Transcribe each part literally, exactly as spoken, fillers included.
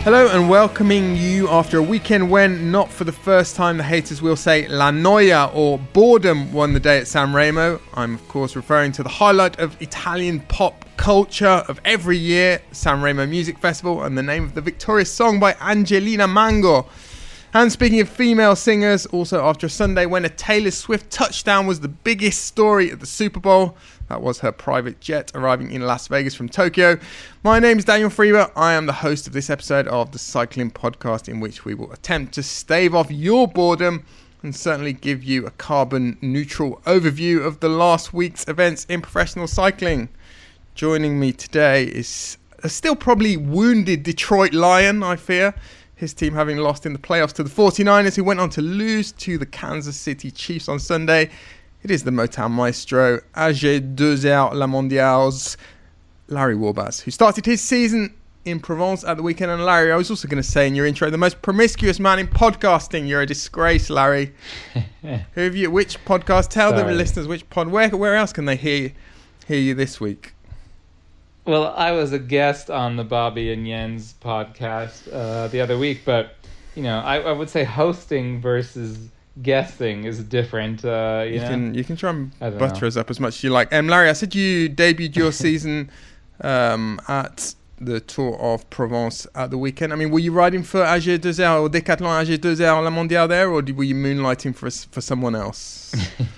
Hello and welcoming you after a weekend when, not for the first time, the haters will say La Noia or boredom won the day at Sanremo. I'm of course referring to the highlight of Italian pop culture of every year, Sanremo Music Festival, and the name of the victorious song by Angelina Mango. And speaking of female singers, also after a Sunday when a Taylor Swift touchdown was the biggest story at the Super Bowl. That was her private jet arriving in Las Vegas from Tokyo. My name is Daniel Freeber. I am the host of this episode of the Cycling Podcast, in which we will attempt to stave off your boredom and certainly give you a carbon neutral overview of the last week's events in professional cycling. Joining me today is a still probably wounded Detroit Lion, I fear. His team having lost in the playoffs to the forty-niners, who went on to lose to the Kansas City Chiefs on Sunday. It is the Motown maestro, A G two R La Mondiale's Larry Warbasse, who started his season in Provence at the weekend. And Larry, I was also going to say in your intro, the most promiscuous man in podcasting. You're a disgrace, Larry. Who have you? Which podcast? Tell Sorry. the listeners which pod. Where where else can they hear hear you this week? Well, I was a guest on the Bobby and Jens podcast uh, the other week, but you know, I, I would say hosting versus guesting is different. Uh, you, you know? can you can try and butter know. us up as much as you like. Um, Larry, I said you debuted your season um, at the Tour of Provence at the weekend. I mean, were you riding for A G two R or Decathlon A G two R La Mondiale there, or were you moonlighting for for someone else?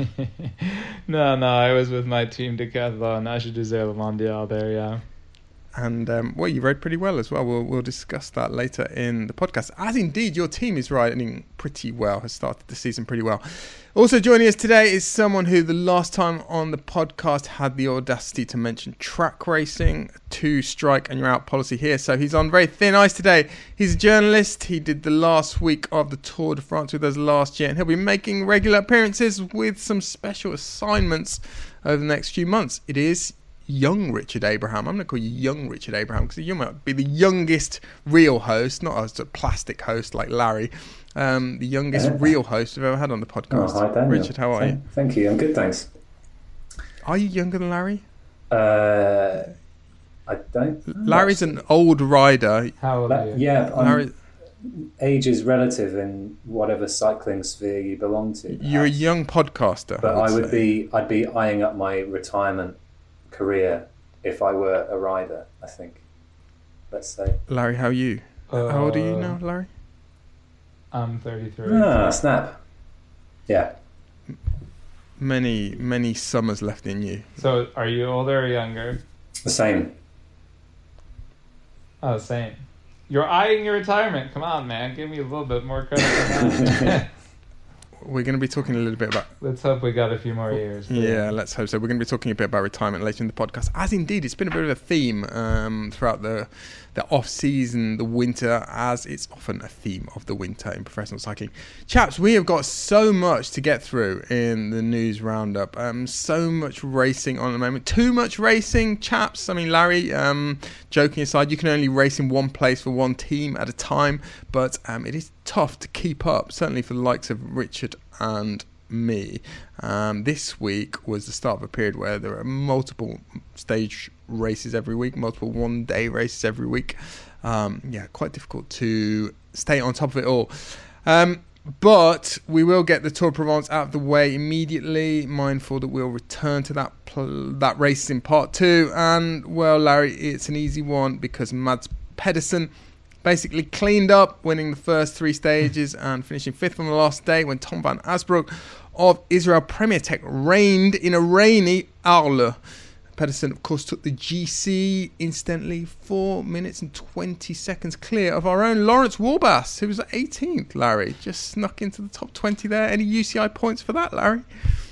no, no, I was with my team Decathlon A G two R La Mondiale there, yeah. And um, well, you rode pretty well as well. We'll we'll discuss that later in the podcast. As indeed, your team is riding pretty well, has started the season pretty well. Also joining us today is someone who the last time on the podcast had the audacity to mention track racing, two strike and you're out policy here. So he's on very thin ice today. He's a journalist. He did the last week of the Tour de France with us last year, and he'll be making regular appearances with some special assignments over the next few months. It is young Richard Abraham. I'm going to call you young Richard Abraham because you might be the youngest real host, not as a plastic host like Larry, um, the youngest yeah. real host we've ever had on the podcast. Oh, hi, Daniel. Richard, how are thank, you? Thank you. I'm good, thanks. Are you younger than Larry? Uh, I don't. Larry's an old rider. How old are you? Yeah, Larry, age is relative in whatever cycling sphere you belong to. Perhaps. You're a young podcaster. But I would, I would say. be. I'd be eyeing up my retirement career if I were a rider, I think. Let's say. Larry, how are you? Uh, how old are you now, Larry? I'm thirty-three. Ah, snap. Yeah. Many, many summers left in you. So, are you older or younger? The same. Oh, same. You're eyeing your retirement. Come on, man. Give me a little bit more credit than that. We're going to be talking a little bit about... Let's hope we got a few more years. Yeah, let's hope so. We're going to be talking a bit about retirement later in the podcast. As indeed, it's been a bit of a theme um, throughout the the off-season, the winter, as it's often a theme of the winter in professional cycling. Chaps, we have got so much to get through in the news roundup. Um, so much racing on at the moment. Too much racing, chaps. I mean, Larry, um, joking aside, you can only race in one place for one team at a time, but um, it is tough to keep up, certainly for the likes of Richard and me. Um, this week was the start of a period where there are multiple stage races every week, multiple one-day races every week. Um, yeah, quite difficult to stay on top of it all. Um, but we will get the Tour de Provence out of the way immediately, mindful that we'll return to that pl- that race in part two. And, well, Larry, it's an easy one because Mads Pedersen basically cleaned up, winning the first three stages and finishing fifth on the last day when Tom van Asbroek of Israel Premier Tech reigned in a rainy Arles. Pedersen, of course, took the G C instantly, four minutes and twenty seconds clear of our own Lawrence Warbasse, who was at eighteenth, Larry. Just snuck into the top twenty there. Any U C I points for that, Larry?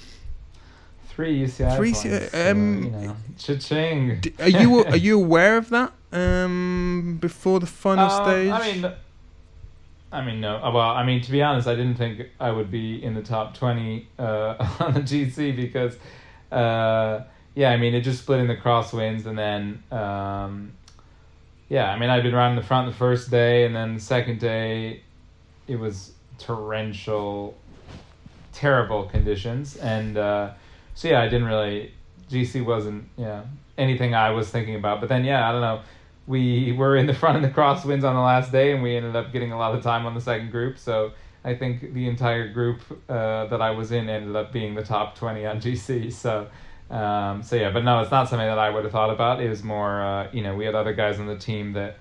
Three U C I Three points. C I, um, so, you know, cha-ching. D- are you are you aware of that um, before the final um, stage? I mean, I mean, no. Well, I mean, to be honest, I didn't think I would be in the top twenty uh, on the G C because, uh, yeah, I mean, it just split in the crosswinds, and then, um, yeah, I mean, I'd been riding the front the first day, and then the second day, it was torrential, terrible conditions, and uh, so yeah, I didn't really. G C wasn't, yeah, anything I was thinking about. But then, yeah, I don't know. we were in the front of the crosswinds on the last day, and we ended up getting a lot of time on the second group. So I think the entire group uh, that I was in ended up being the top twenty on G C. So, um, so yeah, but no, it's not something that I would have thought about. It was more, uh, you know, we had other guys on the team that,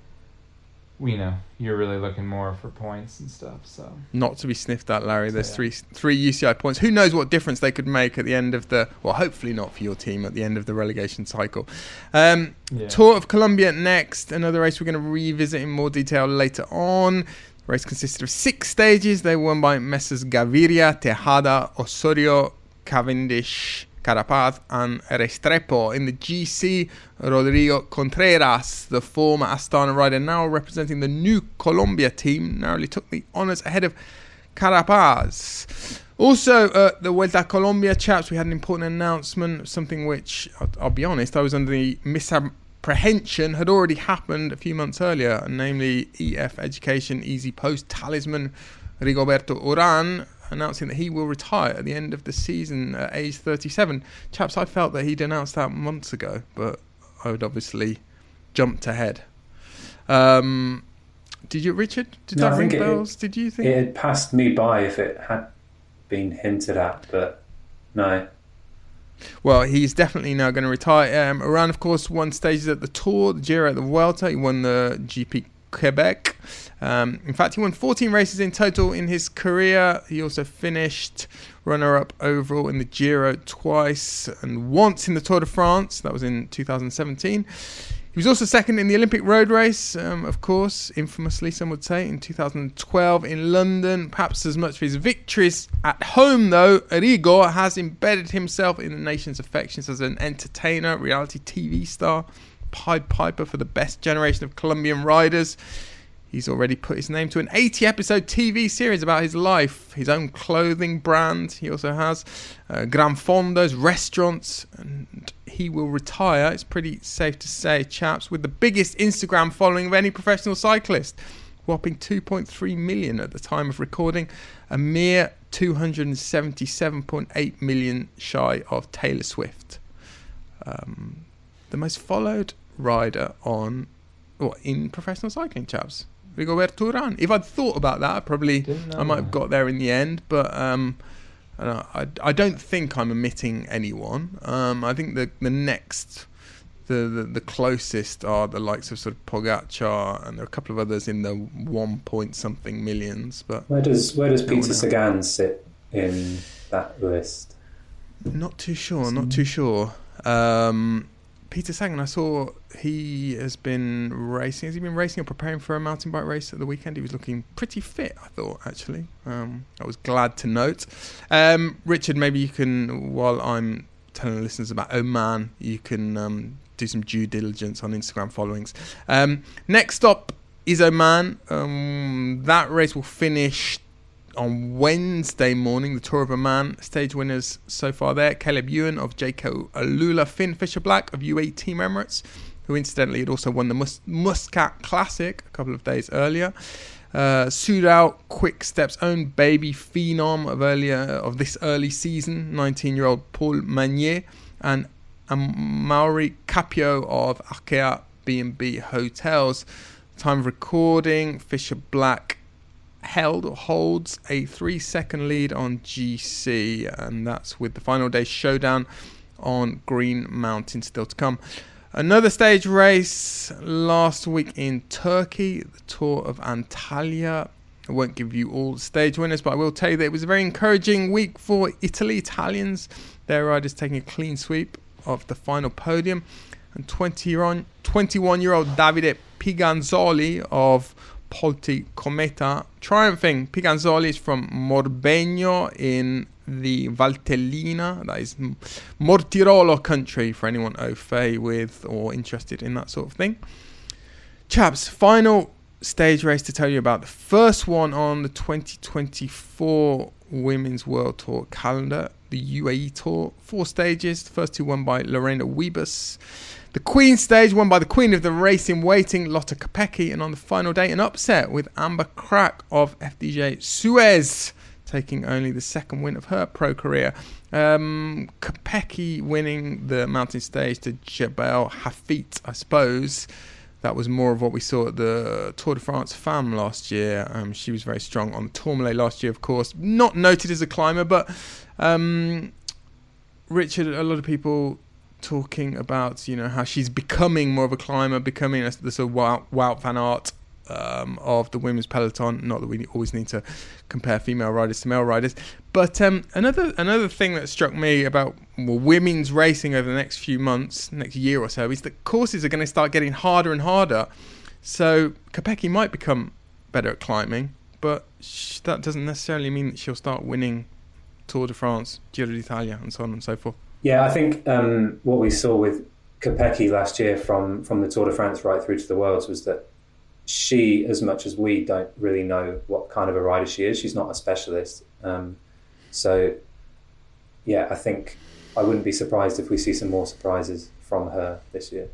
you know, you're really looking more for points and stuff. So not to be sniffed at, Larry. There's so, yeah. three three U C I points. Who knows what difference they could make at the end of the, well, hopefully not for your team at the end of the relegation cycle. Um, yeah. Tour of Colombia next, another race we're going to revisit in more detail later on. The race consisted of six stages. They were won by Messrs Gaviria, Tejada, Osorio, Cavendish, Carapaz and Restrepo. In the G C, Rodrigo Contreras, the former Astana rider, now representing the new Colombia team, narrowly took the honours ahead of Carapaz. Also, uh, the Vuelta a Colombia, chaps, we had an important announcement, something which, I'll, I'll be honest, I was under the misapprehension had already happened a few months earlier, namely E F Education Easy Post talisman Rigoberto Urán announcing that he will retire at the end of the season at age thirty-seven. Chaps, I felt that he'd announced that months ago, but I would obviously jumped ahead. Um, did you, Richard? Did no, that I ring think bells? It, did you think? It had passed me by if it had been hinted at, but no. Well, he's definitely now going to retire. Um, Urán, of course, won stages at the Tour, the Giro, at the Vuelta. He won the G P Quebec. Um, in fact, he won fourteen races in total in his career. He also finished runner-up overall in the Giro twice and once in the Tour de France. That was in two thousand seventeen. He was also second in the Olympic road race, um, of course, infamously, some would say, in two thousand twelve in London. Perhaps as much for his victories at home, though, Rigo has embedded himself in the nation's affections as an entertainer, reality T V star, Pied Piper for the best generation of Colombian riders. He's already put his name to an eighty episode T V series about his life, his own clothing brand. He also has uh, Gran Fondos, restaurants, and he will retire, it's pretty safe to say, chaps, with the biggest Instagram following of any professional cyclist, whopping two point three million at the time of recording, a mere two hundred seventy-seven point eight million shy of Taylor Swift. Um, the most followed rider on, or in professional cycling, chaps. Rigoberto Urán. If I'd thought about that, I probably I might have got there in the end, but um, I, I don't think I'm omitting anyone. Um, I think the the next, the, the the closest are the likes of sort of Pogacar, and there are a couple of others in the one point something millions. But where does where does Peter Sagan sit in that list? Not too sure. Not too sure. Um, Peter Sagan, I saw he has been racing. Has he been racing or preparing for a mountain bike race at the weekend? He was looking pretty fit, I thought, actually. Um, I was glad to note. Um, Richard, maybe you can, while I'm telling the listeners about Oman, you can um, do some due diligence on Instagram followings. Um, next up is Oman. Um, that race will finish on Wednesday morning. The Tour of Oman stage winners so far there: Caleb Ewan of J K Alula, Finn Fisher-Black of U A E Team Emirates, who incidentally had also won the Mus- Muscat Classic a couple of days earlier. Uh, Soudal Quick Step's own baby phenom of earlier of this early season, nineteen-year-old Paul Magnier, and Mauri Capio of Arkea B and B Hotels. Time of recording, Fisher-Black held or holds a three second lead on G C, and that's with the final day showdown on Green Mountain still to come. Another stage race last week in Turkey, the Tour of Antalya. I won't give you all the stage winners, but I will tell you that it was a very encouraging week for Italy. Italians, their riders taking a clean sweep of the final podium, and twenty-one-year-old Davide Piganzoli of Polti Cometa triumphing. Piganzoli is from Morbegno in the Valtellina, that is Mortirolo country, for anyone au fait with or interested in that sort of thing. Chaps, final stage race to tell you about, the first one on the twenty twenty-four Women's World Tour calendar, the U A E Tour. Four stages, the first two won by Lorena Wiebes. The Queen stage won by the Queen of the race in waiting, Lotte Kopecky, and on the final day an upset with Amber Crack of F D J Suez, taking only the second win of her pro career. Um, Kopecky winning the mountain stage to Jebel Hafit, I suppose. That was more of what we saw at the Tour de France Femme last year. Um, she was very strong on the Tourmalet last year, of course. Not noted as a climber, but um, Richard, a lot of people talking about, you know, how she's becoming more of a climber, becoming a, the sort of Wout, Wout van Aert um, of the women's peloton. Not that we always need to compare female riders to male riders. But um, another another thing that struck me about well, women's racing over the next few months, next year or so, is that courses are going to start getting harder and harder. So Kopecky might become better at climbing, but sh- that doesn't necessarily mean that she'll start winning Tour de France, Giro d'Italia, and so on and so forth. Yeah, I think um, what we saw with Kopecky last year from, from the Tour de France right through to the Worlds was that she, as much as we, don't really know what kind of a rider she is. She's not a specialist. Um, so, yeah, I think I wouldn't be surprised if we see some more surprises from her this year.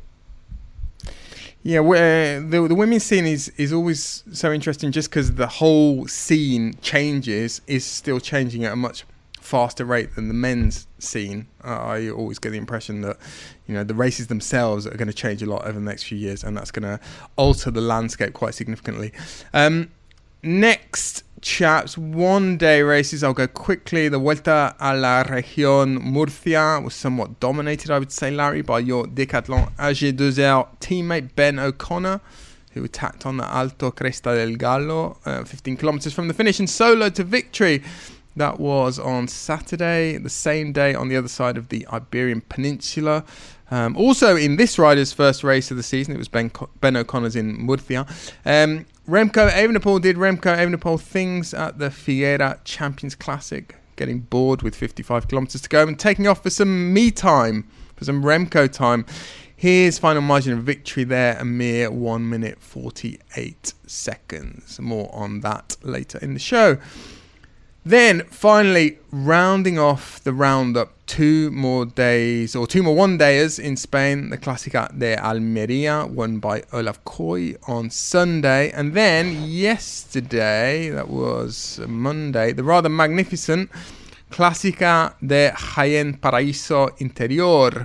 Yeah, where the the women's scene is, is always so interesting just because the whole scene changes, is still changing at a much faster rate than the men's scene. Uh, I always get the impression that, you know, the races themselves are going to change a lot over the next few years, and that's going to alter the landscape quite significantly. Um, next, chaps, one-day races. I'll go quickly. The Vuelta a la Región Murcia was somewhat dominated, I would say, Larry, by your Decathlon A G two R teammate Ben O'Connor, who attacked on the Alto Cresta del Gallo, uh, fifteen kilometres from the finish, and soloed to victory. That was on Saturday, the same day on the other side of the Iberian Peninsula. Um, also in this rider's first race of the season, it was Ben, Co- Ben O'Connor's in Murcia. Um, Remco Evenepoel did Remco Evenepoel things at the Figueira Champions Classic, getting bored with fifty-five kilometres to go and taking off for some me time, for some Remco time. His final margin of victory there, a mere one minute forty-eight seconds. More on that later in the show. Then, finally, rounding off the roundup, two more days, or two more one-dayers in Spain. The Clásica de Almería, won by Olaf Koy on Sunday. And then, yesterday, that was Monday, the rather magnificent Clásica de Jaén Paraíso Interior.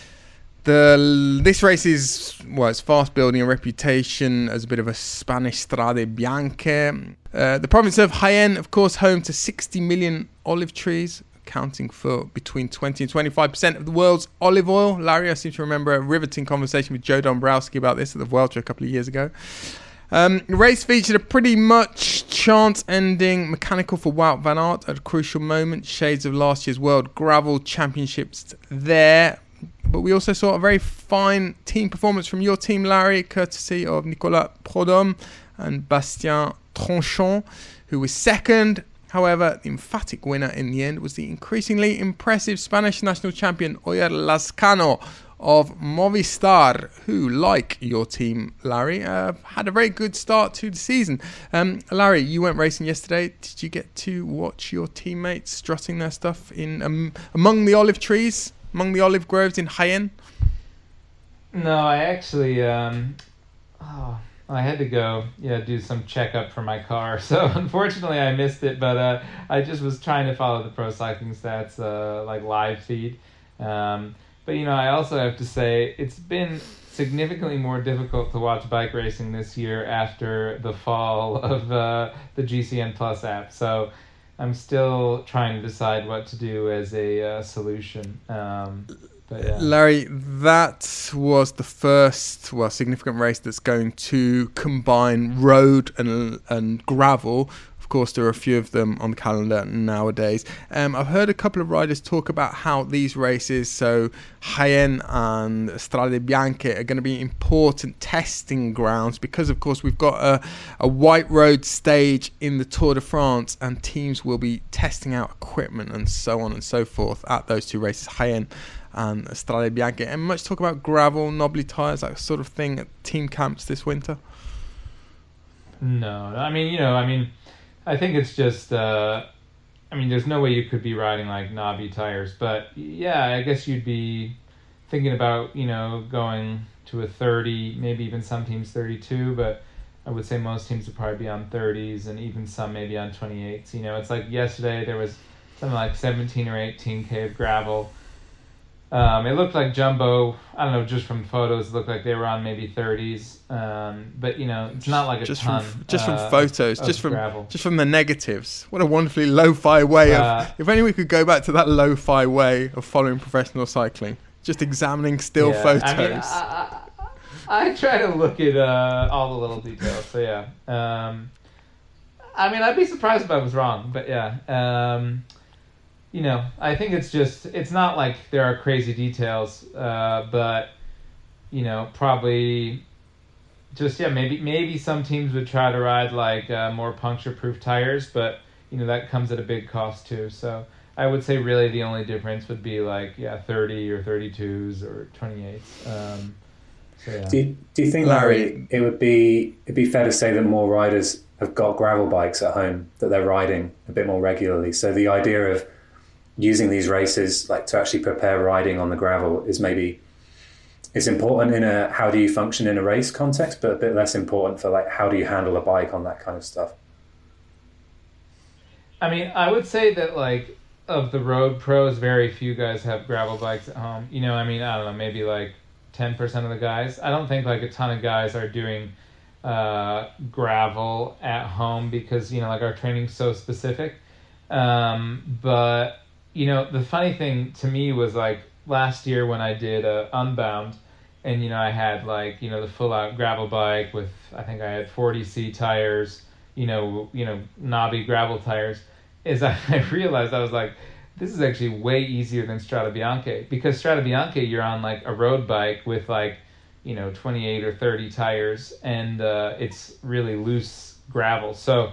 The, this race is, well, it's fast building a reputation as a bit of a Spanish Strade Bianche. Uh, the province of Jaén, of course, home to sixty million olive trees, accounting for between twenty and twenty-five percent of the world's olive oil. Larry, I seem to remember a riveting conversation with Joe Dombrowski about this at the Vuelta a couple of years ago. Um, the race featured a pretty much chance-ending mechanical for Wout van Aert at a crucial moment. Shades of last year's World Gravel Championships there. But we also saw a very fine team performance from your team, Larry, courtesy of Nicolas Prudhomme and Bastien Tranchon, who was second. However, the emphatic winner in the end was the increasingly impressive Spanish national champion Oyer Lazcano of Movistar, who, like your team, Larry, uh, had a very good start to the season. Um, Larry, you went racing yesterday. Did you get to watch your teammates strutting their stuff in um, among the olive trees? Among the olive groves in Jaén? No, I actually, um, oh, I had to go, yeah, do some checkup for my car. So unfortunately, I missed it. But uh, I just was trying to follow the Pro Cycling Stats uh, like live feed. Um, but you know, I also have to say it's been significantly more difficult to watch bike racing this year after the fall of uh, the G C N Plus app. So I'm still trying to decide what to do as a uh, solution. Um, but yeah. Larry, that was the first, well, significant race that's going to combine road and and gravel. Of course, there are a few of them on the calendar nowadays. Um, I've heard a couple of riders talk about how these races, so Jaén and Strade Bianche, are going to be important testing grounds because, of course, we've got a, a white road stage in the Tour de France and teams will be testing out equipment and so on and so forth at those two races, Jaén and Strade Bianche. And much talk about gravel, knobbly tyres, that sort of thing at team camps this winter? No, I mean, you know, I mean... I think it's just, uh, I mean, there's no way you could be riding like knobby tires, but yeah, I guess you'd be thinking about, you know, going to a thirty, maybe even some teams thirty-two, but I would say most teams would probably be on thirties and even some maybe on twenty-eights. You know, it's like yesterday there was something like seventeen or eighteen K of gravel. Um, it looked like Jumbo, I don't know, just from photos, it looked like they were on maybe thirties. Um, but, you know, it's not like a just ton. From, just uh, from photos, of, just of from gravel. just from the negatives. What a wonderfully lo-fi way Uh, of... If only we could go back to that lo-fi way of following professional cycling. Just examining still yeah, photos. I mean, I, I, I try to look at uh, all the little details, so yeah. Um, I mean, I'd be surprised if I was wrong, but yeah. Um, you know, I think it's just, it's not like there are crazy details, uh, but, you know, probably just, yeah, maybe maybe some teams would try to ride like uh, more puncture-proof tires, but, you know, that comes at a big cost too. So I would say really the only difference would be like, yeah, thirty or thirty-twos or twenty-eights. Um, so, yeah. Do you, do you think, Larry, it would be it'd be fair to say that more riders have got gravel bikes at home that they're riding a bit more regularly? So the idea of using these races like to actually prepare riding on the gravel is maybe it's important in a how do you function in a race context, but a bit less important for like how do you handle a bike on that kind of stuff. I mean, I would say that like of the road pros, very few guys have gravel bikes at home. You know, I mean, I don't know, maybe like ten percent of the guys. I don't think like a ton of guys are doing uh, gravel at home because, you know, like our training's so specific. Um, but you know, the funny thing to me was like last year when I did uh, Unbound, and you know I had like you know the full out gravel bike with I think I had forty C tires, you know you know knobby gravel tires. Is I, I realized I was like, this is actually way easier than Strada Bianche, because Strada Bianche you're on like a road bike with like you know twenty-eight or thirty tires, and uh, it's really loose gravel. So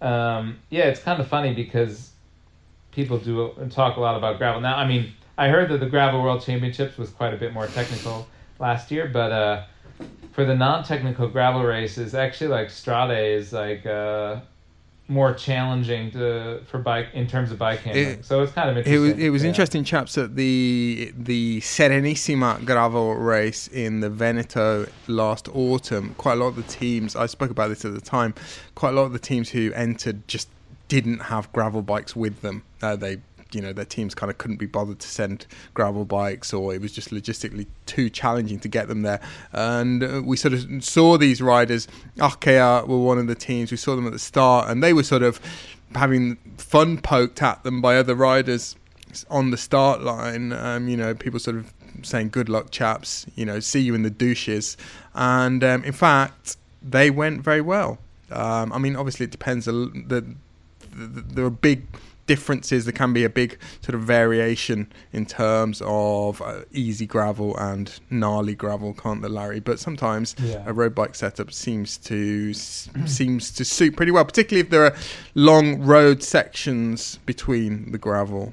um, yeah, it's kind of funny because people do talk a lot about gravel. Now, I mean, I heard that the Gravel World Championships was quite a bit more technical last year, but uh, for the non-technical gravel races, actually, like Strade is like uh, more challenging to for bike in terms of bike handling. It, so it's kind of interesting. It was it was yeah. interesting, chaps, at the the Serenissima gravel race in the Veneto last autumn. Quite a lot of the teams, I spoke about this at the time. Quite a lot of the teams who entered just didn't have gravel bikes with them. Uh, they, you know, their teams kind of couldn't be bothered to send gravel bikes, or it was just logistically too challenging to get them there. And uh, we sort of saw these riders. Arkea were one of the teams. We saw them at the start, and they were sort of having fun poked at them by other riders on the start line. Um, you know, people sort of saying, "Good luck, chaps. You know, see you in the douches." And um, in fact, they went very well. Um, I mean, obviously, it depends. A, the There are big differences. There can be a big sort of variation in terms of uh, easy gravel and gnarly gravel, can't there, Larry? But sometimes yeah. a road bike setup seems to s- seems to suit pretty well, particularly if there are long road sections between the gravel.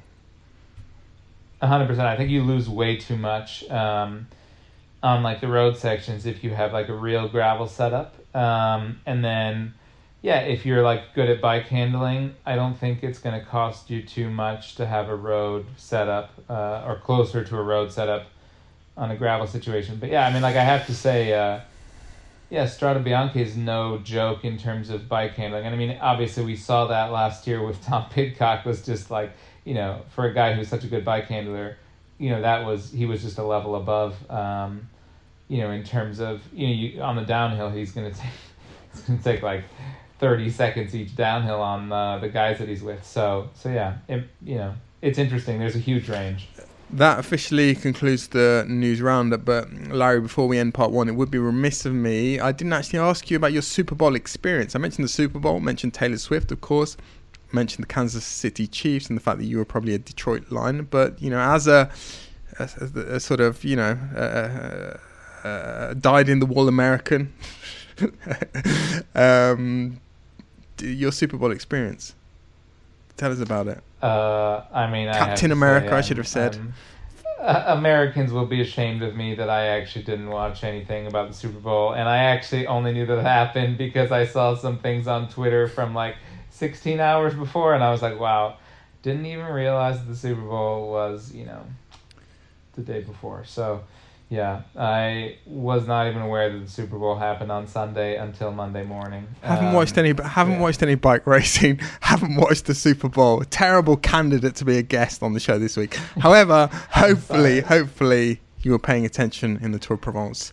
A hundred percent. I think you lose way too much um, on like the road sections if you have like a real gravel setup, um, and then. Yeah, if you're like good at bike handling, I don't think it's going to cost you too much to have a road setup uh, or closer to a road setup on a gravel situation. But yeah, I mean, like I have to say, uh, yeah, Strada Bianche is no joke in terms of bike handling. And I mean, obviously we saw that last year with Tom Pidcock was just like, you know, for a guy who's such a good bike handler, you know, that was, he was just a level above, um, you know, in terms of, you know, you, on the downhill, he's going to take, it's going to take like thirty seconds each downhill on uh, the guys that he's with. So, so yeah, it, you know, it's interesting. There's a huge range. That officially concludes the news roundup. But Larry, before we end part one, it would be remiss of me. I didn't actually ask you about your Super Bowl experience. I mentioned the Super Bowl, mentioned Taylor Swift, of course, mentioned the Kansas City Chiefs and the fact that you were probably a Detroit Lion. But, you know, as a, a, a sort of, you know, a, a dyed-in-the-wool American, um, your Super Bowl experience. Tell us about it. Uh, I mean, Captain I America, say, I should have said. Um, uh, Americans will be ashamed of me that I actually didn't watch anything about the Super Bowl, and I actually only knew that it happened because I saw some things on Twitter from like sixteen hours before, and I was like, wow, didn't even realize that the Super Bowl was, you know, the day before. So, Yeah, I was not even aware that the Super Bowl happened on Sunday until Monday morning. Haven't Um, watched any. Haven't yeah. watched any bike racing. Haven't watched the Super Bowl. Terrible candidate to be a guest on the show this week. However, hopefully, hopefully you were paying attention in the Tour of Provence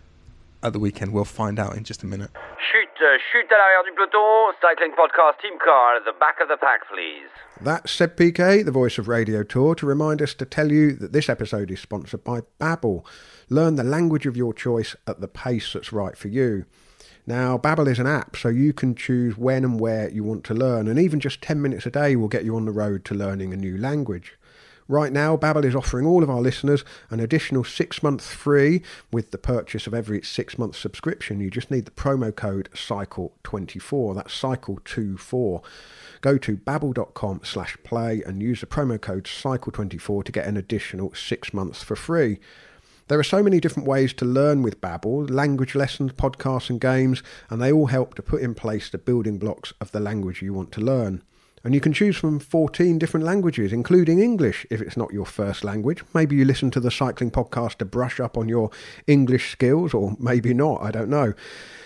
at the weekend. We'll find out in just a minute. Chute, uh, chute à l'arrière du peloton, cycling podcast team car at the back of the pack, please. That's Seb P K, the voice of Radio Tour, to remind us to tell you that this episode is sponsored by Babbel. Learn the language of your choice at the pace that's right for you. Now, Babbel is an app, so you can choose when and where you want to learn, and even just ten minutes a day will get you on the road to learning a new language. Right now, Babbel is offering all of our listeners an additional six months free with the purchase of every six-month subscription. You just need the promo code cycle twenty-four. That's cycle twenty-four. Go to babbel.com slash play and use the promo code cycle twenty-four to get an additional six months for free. There are so many different ways to learn with Babbel, language lessons, podcasts and games, and they all help to put in place the building blocks of the language you want to learn. And you can choose from fourteen different languages, including English, if it's not your first language. Maybe you listen to the cycling podcast to brush up on your English skills, or maybe not, I don't know.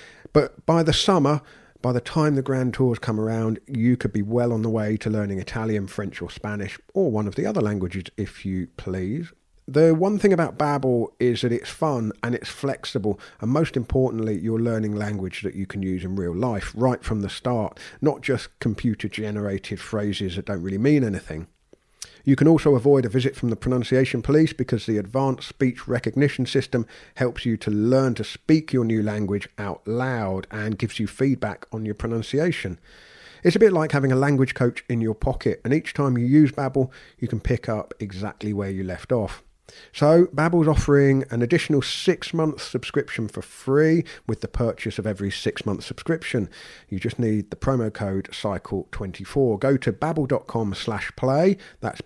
But by the summer, by the time the Grand Tours come around, you could be well on the way to learning Italian, French or Spanish, or one of the other languages if you please. The one thing about Babbel is that it's fun and it's flexible, and most importantly, you're learning language that you can use in real life right from the start, not just computer-generated phrases that don't really mean anything. You can also avoid a visit from the pronunciation police because the advanced speech recognition system helps you to learn to speak your new language out loud and gives you feedback on your pronunciation. It's a bit like having a language coach in your pocket, and each time you use Babbel, you can pick up exactly where you left off. So, Babbel's offering an additional six-month subscription for free with the purchase of every six-month subscription. You just need the promo code cycle twenty-four. Go to babbel.com slash play, that's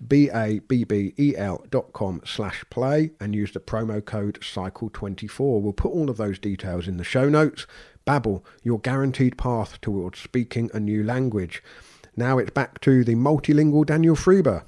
B-A-B-B-E-L dot com slash play, and use the promo code cycle twenty-four. We'll put all of those details in the show notes. Babbel, your guaranteed path towards speaking a new language. Now it's back to the multilingual Daniel Friebe.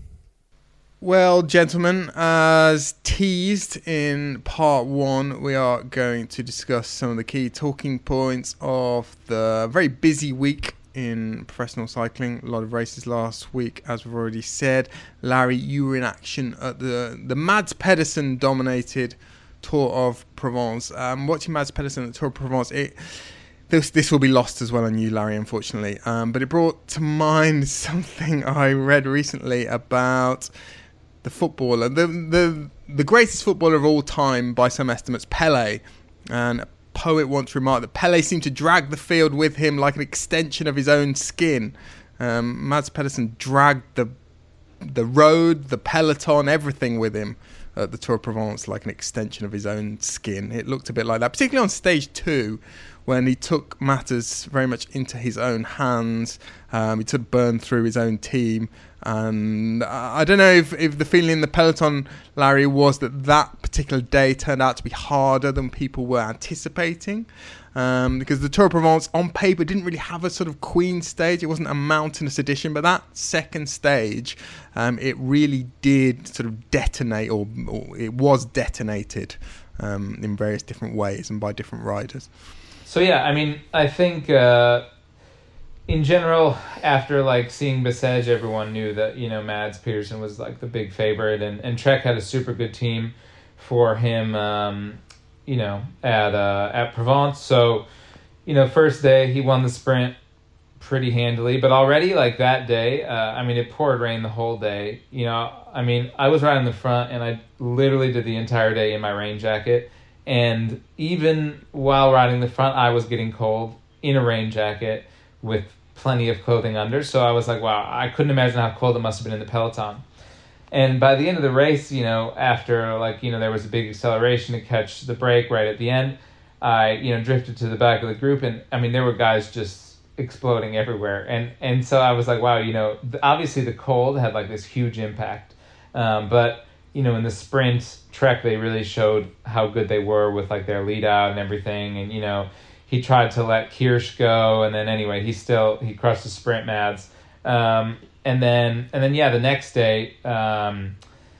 Well, gentlemen, as teased in part one, we are going to discuss some of the key talking points of the very busy week in professional cycling. A lot of races last week, as we've already said. Larry, you were in action at the, the Mads Pedersen dominated Tour of Provence. Um, watching Mads Pedersen at the Tour of Provence, it... This this will be lost as well on you, Larry, unfortunately. Um, but it brought to mind something I read recently about the footballer, the the the greatest footballer of all time by some estimates, Pelé. And a poet once remarked that Pelé seemed to drag the field with him like an extension of his own skin. Um, Mads Pedersen dragged the the road, the peloton, everything with him at the Tour of Provence like an extension of his own skin. It looked a bit like that, particularly on stage two, when he took matters very much into his own hands. Um, he took burn through his own team. And I don't know if, if the feeling in the peloton, Larry, was that that particular day turned out to be harder than people were anticipating. Um, because the Tour of Provence, on paper, didn't really have a sort of queen stage. It wasn't a mountainous edition. But that second stage, um, it really did sort of detonate, or, or it was detonated um, in various different ways and by different riders. So yeah, I mean, I think uh, in general, after like seeing Bessèges, everyone knew that, you know, Mads Pedersen was like the big favorite, and, and Trek had a super good team for him, um, you know, at uh, at Provence. So, you know, first day he won the sprint pretty handily, but already like that day, uh, I mean, it poured rain the whole day. You know, I mean, I was riding the front, and I literally did the entire day in my rain jacket. And even while riding the front, I was getting cold in a rain jacket with plenty of clothing under. So I was like, wow, I couldn't imagine how cold it must have been in the peloton. And by the end of the race, you know, after like, you know, there was a big acceleration to catch the break right at the end, I, you know, drifted to the back of the group. And I mean, there were guys just exploding everywhere. And, and so I was like, wow, you know, obviously the cold had like this huge impact. Um, but you know, in the sprint Trek, they really showed how good they were with like their lead out and everything. And, you know, he tried to let Kirsch go. And then anyway, he still, he crushed the sprint, Mads. Um, and then, and then, yeah, the next day, um,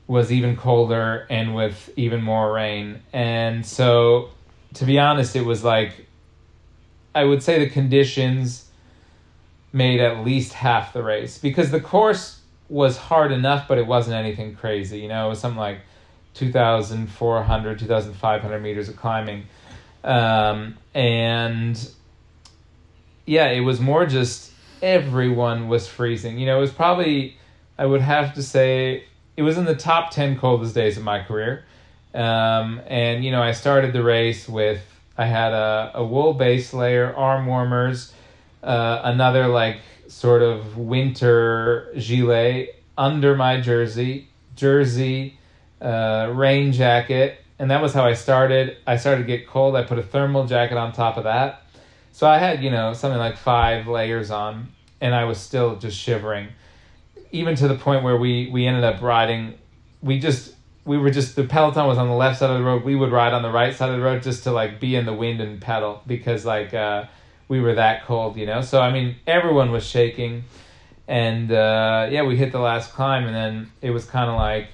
was even colder and with even more rain. And so, to be honest, it was like, I would say the conditions made at least half the race, because the course was hard enough, but it wasn't anything crazy. You know, it was something like two thousand four hundred, two thousand five hundred meters of climbing. Um, and yeah, it was more just everyone was freezing. You know, it was probably, I would have to say, it was in the top ten coldest days of my career. Um, and, you know, I started the race with, I had a, a wool base layer, arm warmers, uh, another like sort of winter gilet under my jersey, jersey, uh, rain jacket. And that was how I started. I started to get cold. I put a thermal jacket on top of that. So I had, you know, something like five layers on, and I was still just shivering. Even to the point where we, we ended up riding, we just, we were just, the peloton was on the left side of the road. We would ride on the right side of the road just to like be in the wind and pedal, because like uh, we were that cold, you know? So, I mean, everyone was shaking. And uh, yeah, we hit the last climb, and then it was kind of like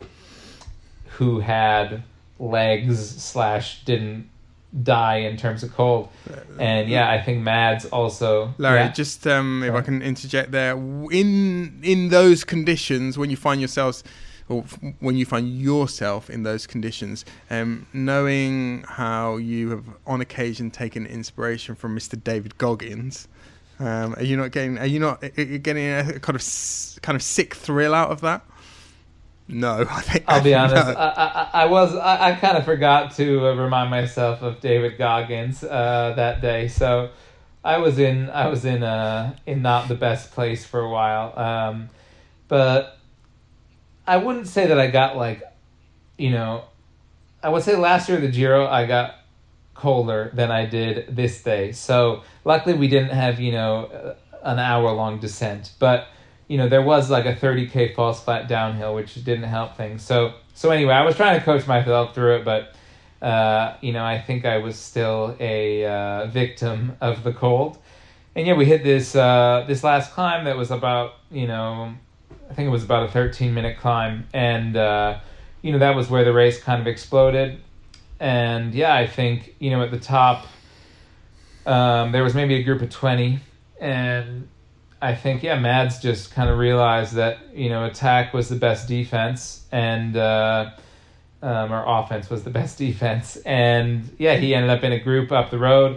who had legs slash didn't die in terms of cold. And yeah, I think Mads also. Larry, yeah. just um, if I can interject there, in in those conditions, when you find yourselves, or when you find yourself in those conditions, um, knowing how you have on occasion taken inspiration from Mister David Goggins, um, are you not getting? Are you not are you getting a kind of kind of sick thrill out of that? No, I think I'll be honest. No. I, I, I was I, I kind of forgot to uh, remind myself of David Goggins uh, that day, so I was in I was in uh in not the best place for a while. Um, but I wouldn't say that I got like, you know, I would say last year the Giro I got colder than I did this day. So luckily we didn't have, you know, an hour long descent, but you know, there was like a thirty K false flat downhill, which didn't help things. So, so anyway, I was trying to coach myself through it, but, uh, you know, I think I was still a uh, victim of the cold. And yeah, we hit this, uh, this last climb that was about, you know, I think it was about a thirteen minute climb. And, uh, you know, that was where the race kind of exploded. And yeah, I think, you know, at the top, um, there was maybe a group of twenty, and I think, yeah, Mads just kind of realized that, you know, attack was the best defense, and uh, um, or offense was the best defense. And yeah, he ended up in a group up the road,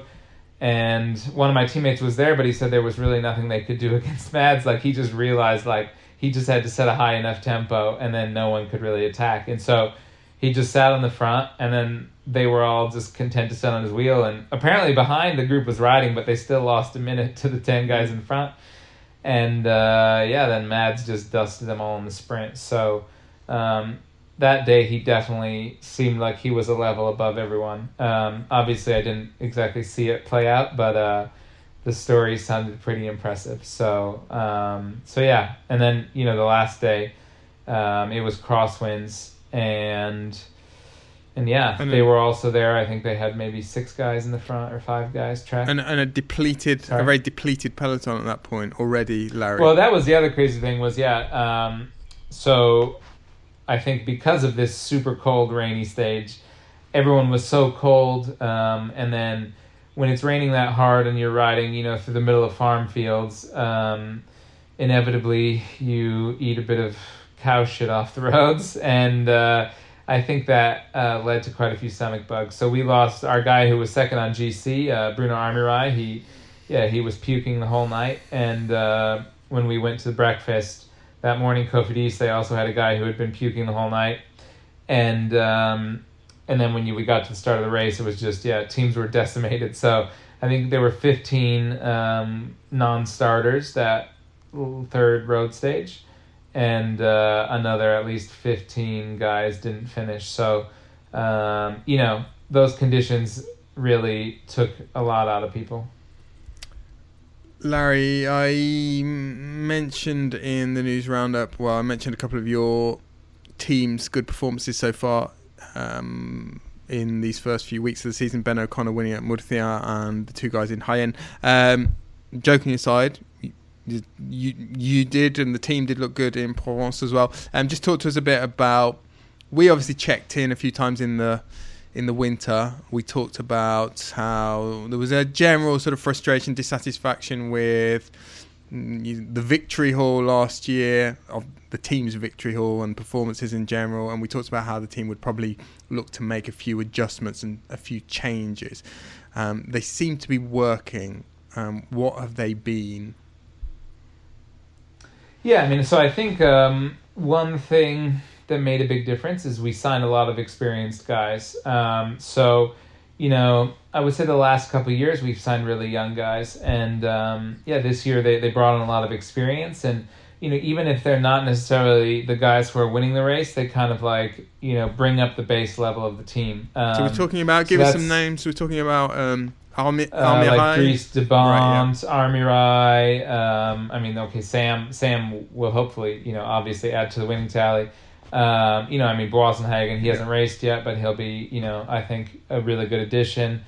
and one of my teammates was there, but he said there was really nothing they could do against Mads. Like, he just realized, like, he just had to set a high enough tempo, and then no one could really attack. And so he just sat on the front, and then they were all just content to sit on his wheel. And apparently behind the group was riding, but they still lost a minute to the ten guys in front. And, uh, yeah, then Mads just dusted them all in the sprint. So um, that day he definitely seemed like he was a level above everyone. Um, obviously, I didn't exactly see it play out, but uh, the story sounded pretty impressive. So, um, so yeah. And then, you know, the last day, um, it was crosswinds. And... And yeah, and they were also there. I think they had maybe six guys in the front or five guys track. And, and a depleted, Sorry. a very depleted peloton at that point already, Larry. Well, that was the other crazy thing was, yeah, um, so I think because of this super cold, rainy stage, everyone was so cold. Um, and then when it's raining that hard and you're riding, you know, through the middle of farm fields, um, inevitably you eat a bit of cow shit off the roads. And... Uh, I think that uh, led to quite a few stomach bugs. So we lost our guy who was second on G C, uh, Bruno Armirai. He, yeah, he was puking the whole night. And uh, when we went to breakfast that morning, Cofidis, they also had a guy who had been puking the whole night. And um, and then when you, we got to the start of the race, it was just, yeah, teams were decimated. So I think there were fifteen um, non-starters that third road stage. And uh, another at least fifteen guys didn't finish. So, um, you know, those conditions really took a lot out of people. Larry, I mentioned in the news roundup, well, I mentioned a couple of your team's good performances so far um, in these first few weeks of the season. Ben O'Connor winning at Murcia and the two guys in Jaén. Um, joking aside, you, you you did, and the team did look good in Provence as well. Um, just talk to us a bit about. We obviously checked in a few times in the in the winter. We talked about how there was a general sort of frustration, dissatisfaction with the victory hall last year, of the team's victory hall and performances in general, and we talked about how the team would probably look to make a few adjustments and a few changes. Um, they seem to be working. Um, what have they been? Yeah, I mean, so I think um, one thing that made a big difference is we signed a lot of experienced guys. Um, so, you know, I would say the last couple of years we've signed really young guys, and um, yeah, this year they, they brought in a lot of experience, and you know, even if they're not necessarily the guys who are winning the race, they kind of like, you know, bring up the base level of the team. Um, so we're talking about, give so us some names. We're talking about um, Armi, uh, like Dries de Bont, right, yeah. Armirai. Um, I mean, okay, Sam. Sam will hopefully, you know, obviously add to the winning tally. Um, you know, I mean, Boazenhagen, he hasn't raced yet, but he'll be, you know, I think a really good addition.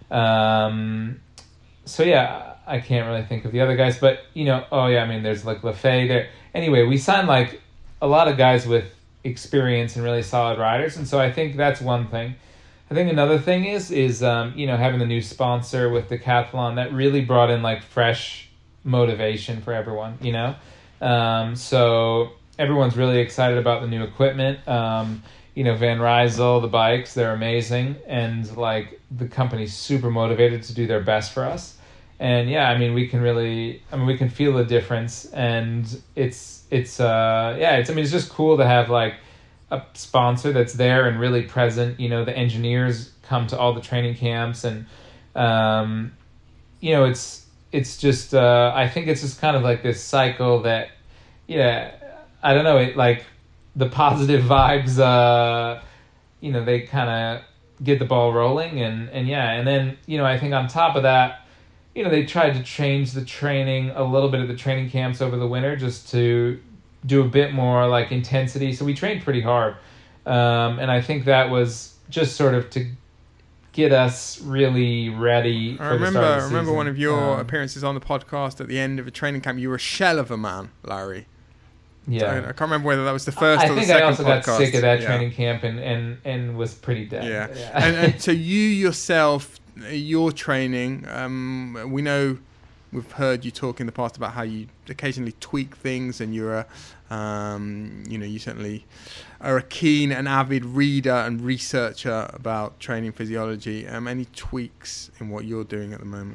Um, so yeah. I can't really think of the other guys, but, you know, oh yeah, I mean, there's like Lefay there. Anyway, we signed like a lot of guys with experience and really solid riders, and so I think that's one thing. I think another thing is, is um, you know, having the new sponsor with Decathlon, that really brought in like fresh motivation for everyone, you know? Um, so everyone's really excited about the new equipment. Um, you know, Van Rysel, the bikes, they're amazing, and like the company's super motivated to do their best for us. And yeah, I mean, we can really, I mean, we can feel the difference, and it's, it's, uh, yeah, it's, I mean, it's just cool to have like a sponsor that's there and really present. You know, the engineers come to all the training camps, and, um, you know, it's, it's just, uh, I think it's just kind of like this cycle that, yeah, I don't know, it like the positive vibes, uh, you know, they kind of get the ball rolling, and, and yeah, and then, you know, I think on top of that, you know, they tried to change the training a little bit at the training camps over the winter just to do a bit more like intensity. So we trained pretty hard. Um, and I think that was just sort of to get us really ready for I remember, the start of the I remember season. one of your um, appearances on the podcast at the end of a training camp. You were a shell of a man, Larry. Yeah. I, I can't remember whether that was the first I or the think second I also podcast. got sick of that yeah. training camp and, and, and was pretty dead. Yeah. yeah. and, and so you yourself, your training, um, we know, we've heard you talk in the past about how you occasionally tweak things, and you're a, um, you know, you certainly are a keen and avid reader and researcher about training physiology. Um, any tweaks in what you're doing at the moment?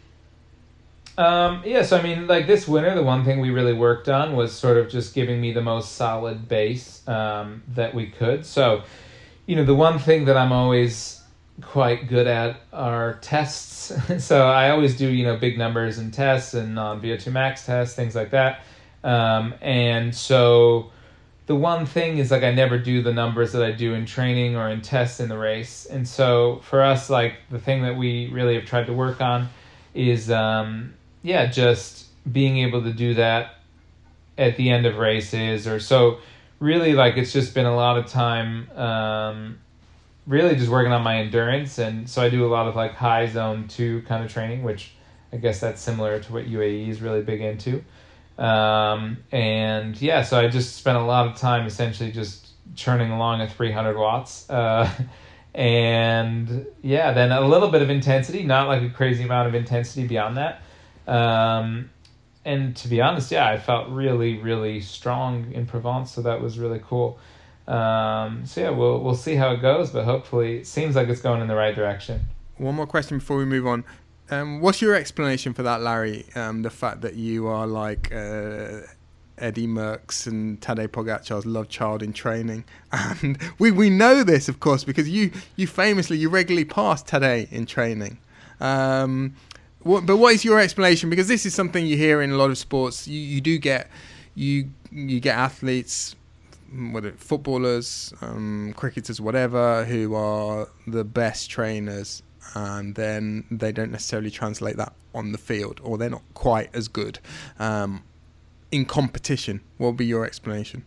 Um, yeah, so I mean, like this winter, the one thing we really worked on was sort of just giving me the most solid base um, that we could. So, you know, the one thing that I'm always quite good at are tests. So I always do, you know, big numbers and tests and on V O two max tests, things like that. Um, and so the one thing is like I never do the numbers that I do in training or in tests in the race. And so for us, like the thing that we really have tried to work on is, um, yeah, just being able to do that at the end of races or so. Really, like it's just been a lot of time, um, really just working on my endurance. And so I do a lot of like high zone two kind of training, which I guess that's similar to what U A E is really big into. Um, and yeah, so I just spent a lot of time essentially just churning along at three hundred watts. Uh, and yeah, then a little bit of intensity, not like a crazy amount of intensity beyond that. Um, and to be honest, yeah, I felt really, really strong in Provence. So that was really cool. Um, so yeah, we'll we'll see how it goes, but hopefully it seems like it's going in the right direction. One more question before we move on. Um, what's your explanation for that, Larry? Um, the fact that you are like uh, Eddie Merckx and Tadej Pogacar's love child in training, and we we know this, of course, because you you famously you regularly pass Tadej in training. Um, what, but what is your explanation? Because this is something you hear in a lot of sports. You you do get you you get athletes, whether footballers, um, cricketers, whatever, who are the best trainers, and then they don't necessarily translate that on the field, or they're not quite as good um, in competition. What would be your explanation?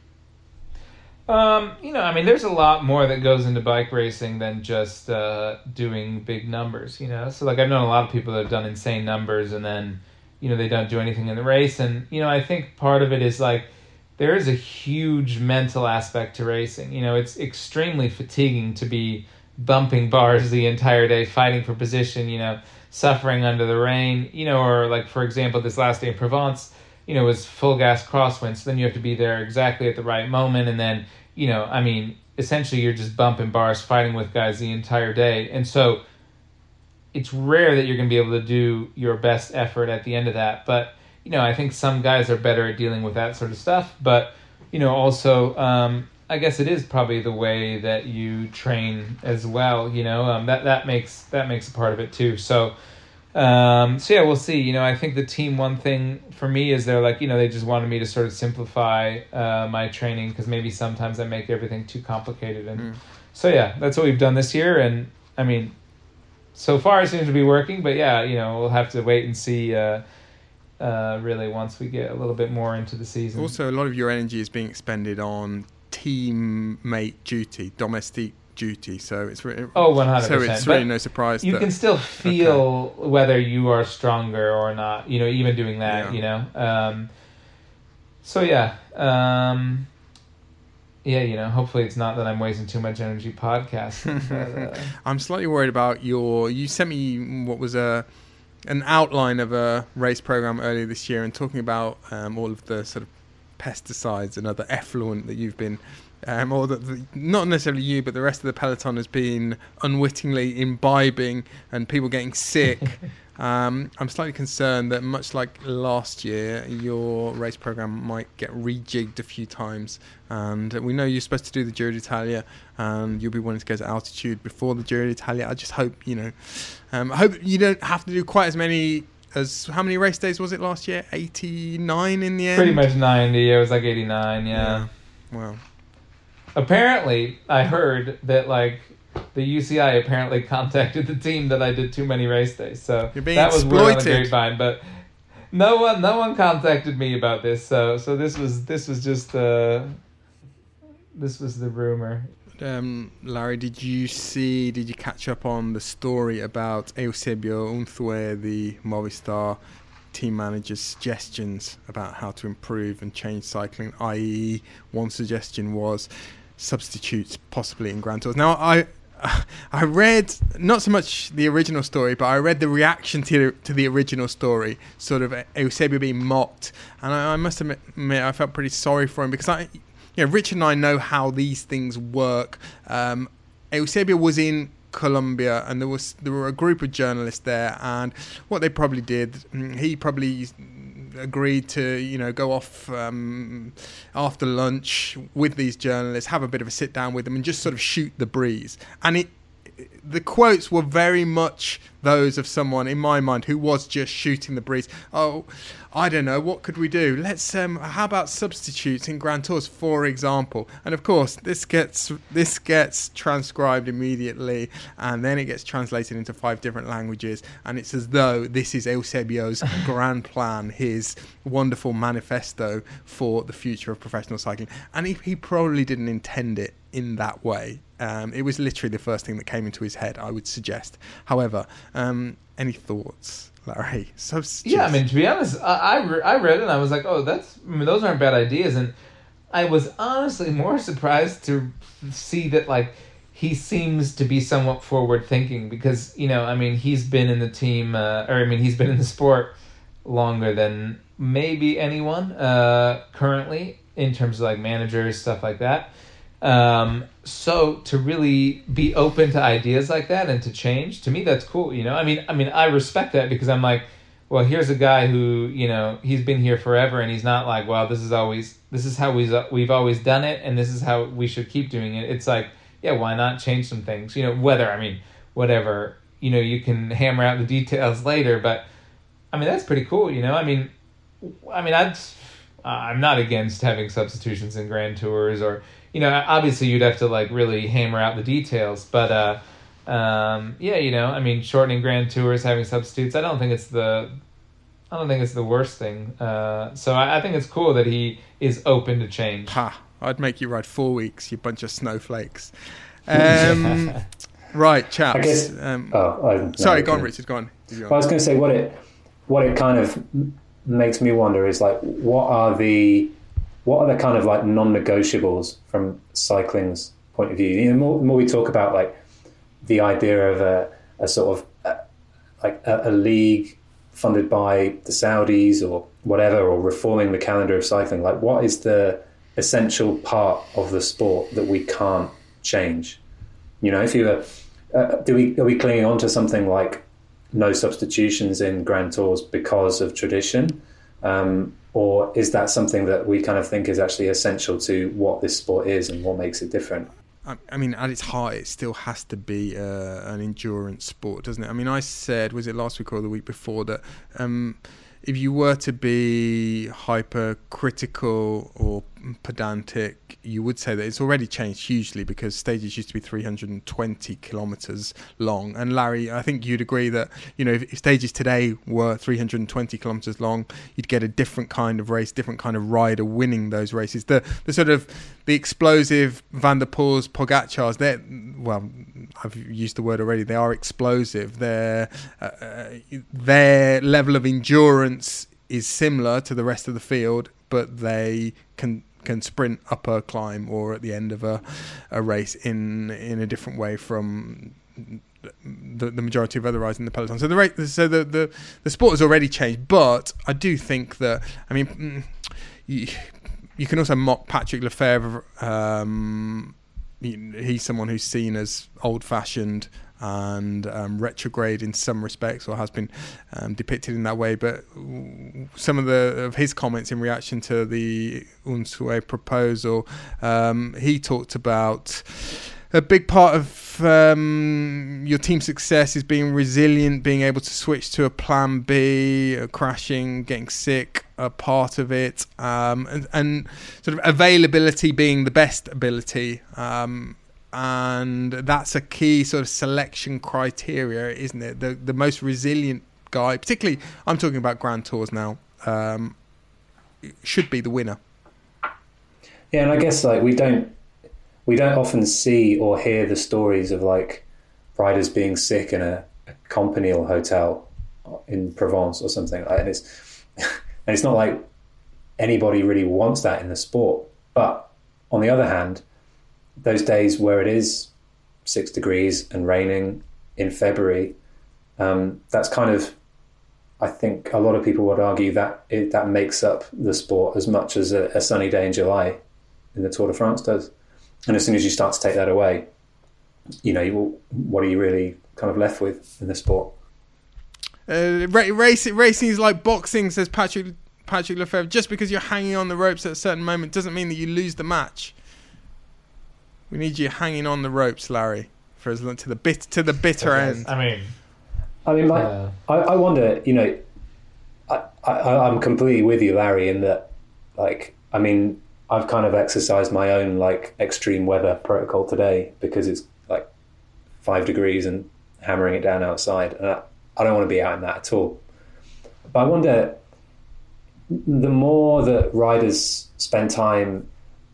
Um, you know, I mean, there's a lot more that goes into bike racing than just uh, doing big numbers, you know? So, like, I've known a lot of people that have done insane numbers and then, you know, they don't do anything in the race. And, you know, I think part of it is like, there is a huge mental aspect to racing. You know, it's extremely fatiguing to be bumping bars the entire day, fighting for position, you know, suffering under the rain, you know, or like, for example, this last day in Provence, you know, was full gas crosswind. So then you have to be there exactly at the right moment. And then, you know, I mean, essentially you're just bumping bars, fighting with guys the entire day. And so it's rare that you're going to be able to do your best effort at the end of that. But, you know, I think some guys are better at dealing with that sort of stuff. But, you know, also, um, I guess it is probably the way that you train as well. You know, um, that that makes that makes a part of it too. So, um, so yeah, we'll see. You know, I think the team, one thing for me is they're like, you know, they just wanted me to sort of simplify uh, my training because maybe sometimes I make everything too complicated. And mm. so yeah, that's what we've done this year. And I mean, so far it seems to be working. But yeah, you know, we'll have to wait and see. Uh, Uh, really, once we get a little bit more into the season. Also, a lot of your energy is being expended on teammate duty, domestic duty. So it's really, oh, one hundred percent. So it's really but no surprise. You that, can still feel okay. whether you are stronger or not. You know, even doing that. Yeah. You know. Um, so yeah, um, yeah. You know, hopefully it's not that I'm wasting too much energy podcasting. But, uh, I'm slightly worried about your. You sent me what was a. an outline of a race program earlier this year and talking about um, all of the sort of pesticides and other effluent that you've been, um, or that the, not necessarily you, but the rest of the peloton has been unwittingly imbibing and people getting sick. um, I'm slightly concerned that much like last year, your race program might get rejigged a few times. And we know you're supposed to do the Giro d'Italia and you'll be wanting to go to altitude before the Giro d'Italia. I just hope, you know, um, I hope you don't have to do quite as many as, how many race days was it last year? eighty-nine in the end? Pretty much ninety. It was like eighty-nine, yeah. yeah. Wow. Apparently, I heard that, like, the U C I apparently contacted the team that I did too many race days. So You're being that was exploited. word on the grapevine, but no one, no one contacted me about this. So, so this was, this was just uh, this was the rumor. Um, Larry, did you see? Did you catch up on the story about Eusebio Unzué, the Movistar team manager's suggestions about how to improve and change cycling? that is, one suggestion was substitutes possibly in Grand Tours. Now, I I read not so much the original story, but I read the reaction to to the original story, sort of Eusebio being mocked, and I, I must admit, I felt pretty sorry for him because I, you know, Richard and I know how these things work. Um, Eusebio was in Colombia, and there was there were a group of journalists there, and what they probably did, he probably agreed to, you know, go off um, after lunch with these journalists, have a bit of a sit down with them, and just sort of shoot the breeze. And it, the quotes were very much those of someone, in my mind, who was just shooting the breeze. Oh, I don't know, what could we do? Let's um, how about substitutes in Grand Tours, for example? And of course, this gets this gets transcribed immediately, and then it gets translated into five different languages, and it's as though this is Eusebio's grand plan, his wonderful manifesto for the future of professional cycling. And he, he probably didn't intend it in that way. Um, it was literally the first thing that came into his head, I would suggest. However, um, any thoughts, Larry? So yeah, I mean, to be honest, I I, re- I read it and I was like, oh, that's I mean, those aren't bad ideas, and I was honestly more surprised to see that, like, he seems to be somewhat forward thinking because, you know, I mean, he's been in the team, uh, or I mean, he's been in the sport longer than maybe anyone uh, currently in terms of like managers, stuff like that. Um, so to really be open to ideas like that and to change, to me, that's cool. You know, I mean, I mean, I respect that because I'm like, well, here's a guy who, you know, he's been here forever and he's not like, well, this is always, this is how we've, we've always done it. And this is how we should keep doing it. It's like, yeah, why not change some things? You know, whether, I mean, whatever, you know, you can hammer out the details later, but I mean, that's pretty cool. You know, I mean, I mean, I'd, I'm not against having substitutions in Grand Tours or, you know, obviously you'd have to like really hammer out the details, but uh, um, yeah, you know, I mean, shortening Grand Tours, having substitutes, I don't think it's the, I don't think it's the worst thing. Uh, so I, I think it's cool that he is open to change. Ha! I'd make you ride four weeks, you bunch of snowflakes. Um, right, chaps. I guess, um, oh, I, no, sorry, go on, Richard. Go on. Go on. I was going to say what it. what it kind of makes me wonder is like, what are the what are the kind of like non-negotiables from cycling's point of view? You know, the more, the more we talk about like the idea of a, a sort of a, like a, a league funded by the Saudis or whatever, or reforming the calendar of cycling, like what is the essential part of the sport that we can't change? You know, if you were, uh, do we are we clinging on to something like no substitutions in Grand Tours because of tradition? Um, or is that something that we kind of think is actually essential to what this sport is and what makes it different? I mean, at its heart, it still has to be uh, an endurance sport, doesn't it? I mean, I said, was it last week or the week before, that um, if you were to be hypercritical or pedantic, you would say that it's already changed hugely, because stages used to be three hundred twenty kilometres long. And Larry, I think you'd agree that, you know, if, if stages today were three hundred twenty kilometres long, you'd get a different kind of race, different kind of rider winning those races. The the sort of the explosive Van der Poels, Pogacars, they're, well, I've used the word already, they are explosive. Their uh, their level of endurance is similar to the rest of the field, but they can can sprint up a climb or at the end of a, a race in in a different way from the, the majority of other riders in the peloton. So the rate, so the, the the sport has already changed, but I do think that, I mean, you, you can also mock Patrick Lefevere. Um, he's someone who's seen as old-fashioned and um, retrograde in some respects, or has been um, depicted in that way. But some of the of his comments in reaction to the Unsue proposal, um, he talked about a big part of um, your team success is being resilient, being able to switch to a plan B, uh, crashing, getting sick, a part of it, um, and, and sort of availability being the best ability. Um, and that's a key sort of selection criteria, isn't it? The the most resilient guy, particularly, I'm talking about Grand Tours now, um, should be the winner. Yeah, and I guess like we don't we don't often see or hear the stories of like riders being sick in a, a Campanile hotel in Provence or something, and it's and it's not like anybody really wants that in the sport. But on the other hand, those days where it is six degrees and raining in February, um, that's kind of, I think a lot of people would argue that it, that makes up the sport as much as a, a sunny day in July in the Tour de France does. And as soon as you start to take that away, you know, you, what are you really kind of left with in the sport? Uh, racing, racing is like boxing, says Patrick Patrick Lefevere. Just because you're hanging on the ropes at a certain moment doesn't mean that you lose the match. We need you hanging on the ropes, Larry, for as long to the bit to the bitter end. I mean, I mean, like, uh, I, I wonder. You know, I, I I'm completely with you, Larry, in that, like, I mean, I've kind of exercised my own like extreme weather protocol today because it's like five degrees and hammering it down outside, and I, I don't want to be out in that at all. But I wonder, the more that riders spend time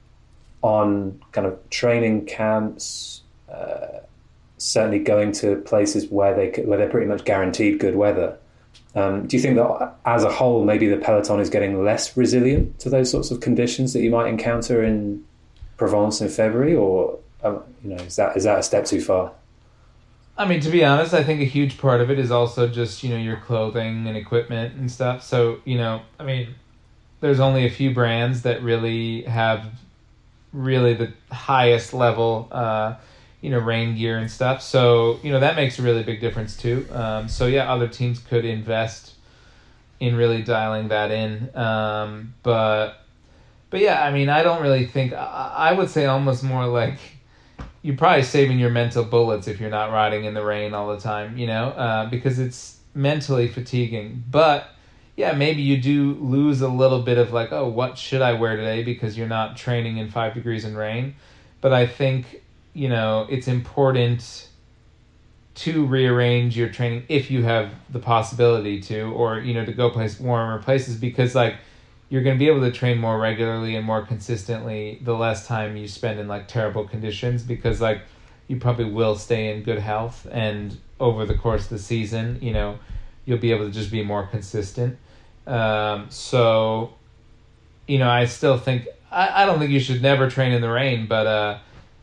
on kind of training camps, uh, certainly going to places where they where they're pretty much guaranteed good weather. Um, do you think that as a whole, maybe the peloton is getting less resilient to those sorts of conditions that you might encounter in Provence in February, or um, you know, is that is that a step too far? I mean, to be honest, I think a huge part of it is also just, you know, your clothing and equipment and stuff. So, you know, I mean, there's only a few brands that really have really the highest level, uh, you know, rain gear and stuff. So, you know, that makes a really big difference too. Um, so yeah, other teams could invest in really dialing that in. Um, but, but yeah, I mean, I don't really think, I, I would say almost more like you're probably saving your mental bullets if you're not riding in the rain all the time, you know, uh, because it's mentally fatiguing. But yeah, maybe you do lose a little bit of like, oh, what should I wear today? Because you're not training in five degrees in rain. But I think, you know, it's important to rearrange your training if you have the possibility to, or, you know, to go place warmer places, because like you're going to be able to train more regularly and more consistently the less time you spend in like terrible conditions, because like you probably will stay in good health, and over the course of the season, you know, you'll be able to just be more consistent. Um, so, you know, I still think I, I don't think you should never train in the rain, but uh,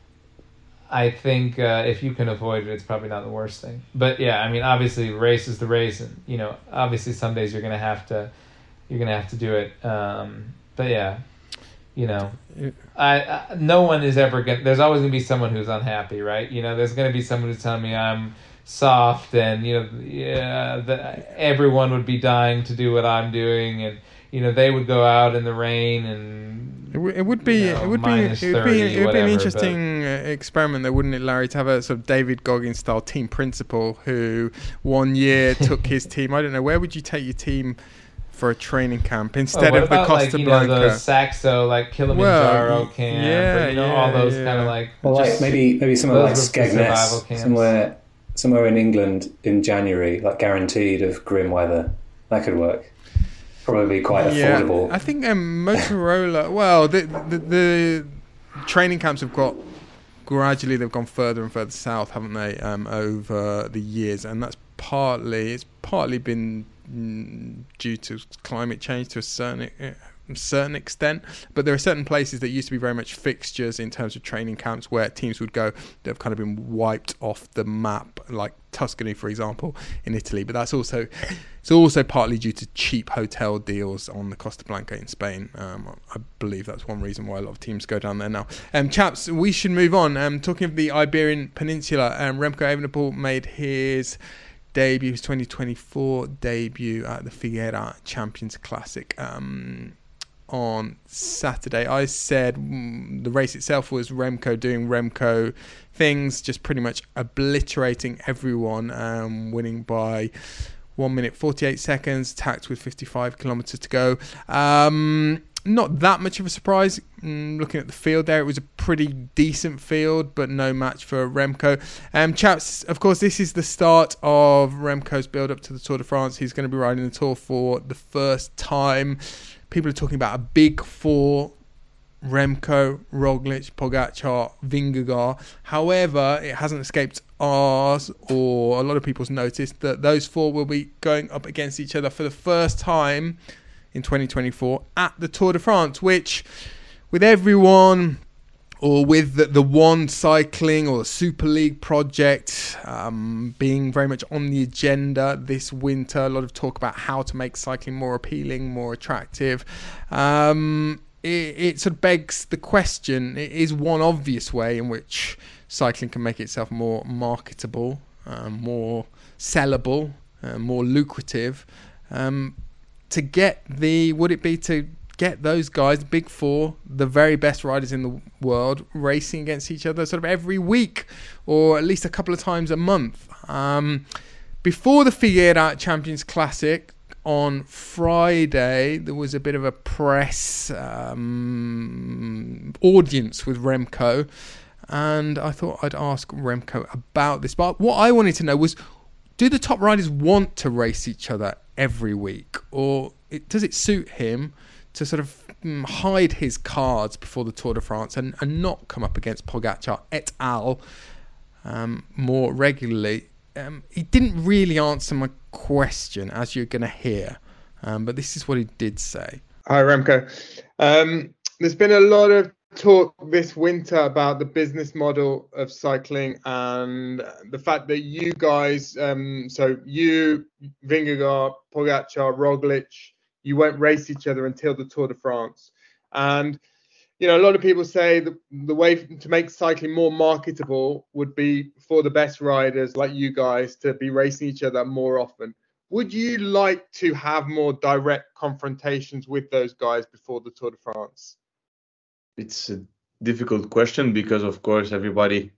I think uh, if you can avoid it, it's probably not the worst thing. But yeah, I mean, obviously, race is the race, and you know, obviously, some days you're gonna have to, you're gonna have to do it. Um, but yeah, you know, I, I no one is ever gonna. There's always gonna be someone who's unhappy, right? You know, there's gonna be someone who's telling me I'm soft, and you know, yeah, the, everyone would be dying to do what I'm doing, and you know, they would go out in the rain and. It, w- it would be you know, it would be it would be thirty, it would be an whatever, interesting uh, experiment, though, wouldn't it, Larry, to have a sort of David Goggins style team principal who one year took his team. I don't know, where would you take your team for a training camp instead oh, of the about, Costa like, you Blanca? Know, the Saxo, like Kilimanjaro well, camp, yeah, or, you know, yeah, all those yeah. kind of like. Well, like maybe maybe somewhere like Skegness, somewhere somewhere in England in January, like guaranteed of grim weather. That could work. Probably quite affordable. Yeah, I think um, Motorola. Well, the, the the training camps have got gradually. They've gone further and further south, haven't they? Um, over the years, and that's partly it's partly been mm, due to climate change to a certain uh, certain extent. But there are certain places that used to be very much fixtures in terms of training camps where teams would go that have kind of been wiped off the map, like Tuscany, for example, in Italy. But that's also it's also partly due to cheap hotel deals on the Costa Blanca in Spain. Um, I believe that's one reason why a lot of teams go down there now. Um, chaps, we should move on. Um, talking of the Iberian Peninsula, um, Remco Evenepoel made his debut, his twenty twenty-four debut at the Figueira Champions Classic um, on Saturday. I said mm, the race itself was Remco doing Remco things, just pretty much obliterating everyone, um, winning by one minute forty-eight seconds, tacked with fifty-five kilometres to go. Um, not that much of a surprise. Mm, looking at the field there, it was a pretty decent field, but no match for Remco. Um, chaps, of course, this is the start of Remco's build-up to the Tour de France. He's going to be riding the Tour for the first time. People are talking about a big four: Remco, Roglic, Pogacar, Vingegaard. However, it hasn't escaped ours or a lot of people's notice that those four will be going up against each other for the first time in twenty twenty-four at the Tour de France, which with everyone or with the, the One Cycling or the Super League project um, being very much on the agenda this winter, a lot of talk about how to make cycling more appealing, more attractive. Um, it, it sort of begs the question, it is one obvious way in which cycling can make itself more marketable, um, more sellable, uh, more lucrative. Um, to get the, would it be to get those guys, the big four, the very best riders in the world, racing against each other sort of every week or at least a couple of times a month? Um, before the Figueira Champions Classic on Friday, there was a bit of a press um, audience with Remco, and I thought I'd ask Remco about this. But what I wanted to know was, do the top riders want to race each other every week, or it, does it suit him to sort of mm, hide his cards before the Tour de France and, and not come up against Pogacar et al. Um, more regularly? Um, he didn't really answer my question, as you're going to hear, um, but this is what he did say. Hi, Remco. Um, there's been a lot of talk this winter about the business model of cycling and the fact that you guys, um, so you, Vingegaard, Pogacar, Roglic, you won't race each other until the Tour de France. And, you know, a lot of people say that the way to make cycling more marketable would be for the best riders like you guys to be racing each other more often. Would you like to have more direct confrontations with those guys before the Tour de France? It's a difficult question because, of course, everybody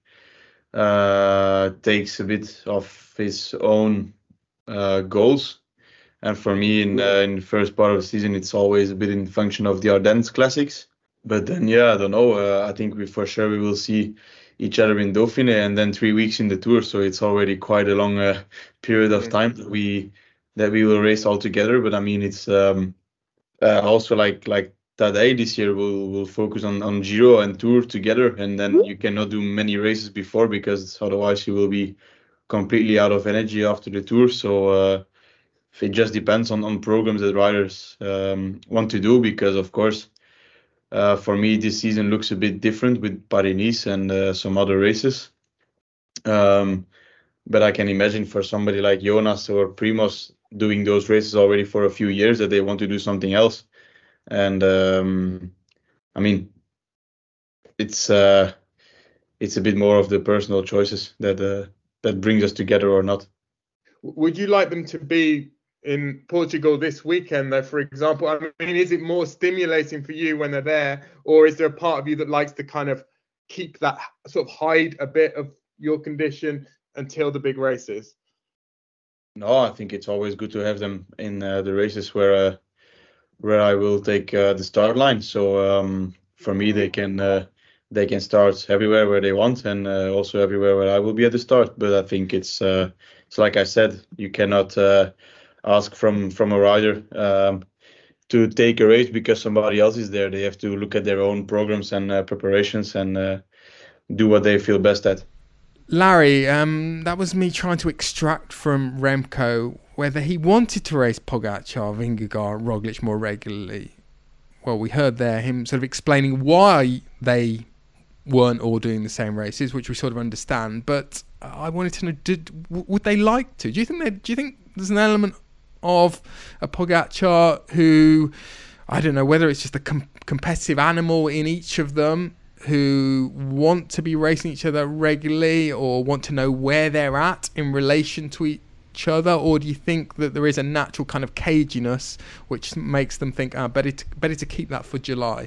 uh, takes a bit of his own uh, goals. And for me, in, uh, in the first part of the season, it's always a bit in function of the Ardennes Classics. But then, yeah, I don't know. Uh, I think we for sure we will see each other in Dauphiné and then three weeks in the Tour. So it's already quite a long uh, period of time that we that we will race all together. But I mean, it's um, uh, also like like Tadej this year will will focus on, on Giro and Tour together. And then you cannot do many races before because otherwise you will be completely out of energy after the Tour. So uh, it just depends on, on programs that riders um, want to do, because of course, uh, for me, this season looks a bit different with Paris-Nice and uh, some other races. Um, but I can imagine for somebody like Jonas or Primoz doing those races already for a few years that they want to do something else. And um, I mean, it's uh, it's a bit more of the personal choices that uh, that brings us together or not. Would you like them to be in Portugal this weekend, though, for example? I mean, is it more stimulating for you when they're there, or is there a part of you that likes to kind of keep that, sort of hide a bit of your condition until the big races? No, I think it's always good to have them in uh, the races where uh, where I will take uh, the start line. So um, for me, they can uh, they can start everywhere where they want, and uh, also everywhere where I will be at the start. But I think it's uh, it's like I said, you cannot uh, ask from from a rider um, to take a race because somebody else is there. They have to look at their own programs and uh, preparations and uh, do what they feel best at. Larry, um, that was me trying to extract from Remco whether he wanted to race Pogacar, Vingegaard, Roglic more regularly. Well, we heard there him sort of explaining why they weren't all doing the same races, which we sort of understand. But I wanted to know, did would they like to? Do you think they, do you think there's an element of a Pogacar who, I don't know, whether it's just a com- competitive animal in each of them, who want to be racing each other regularly or want to know where they're at in relation to each other, or do you think that there is a natural kind of caginess which makes them think, ah, better to, better to keep that for July?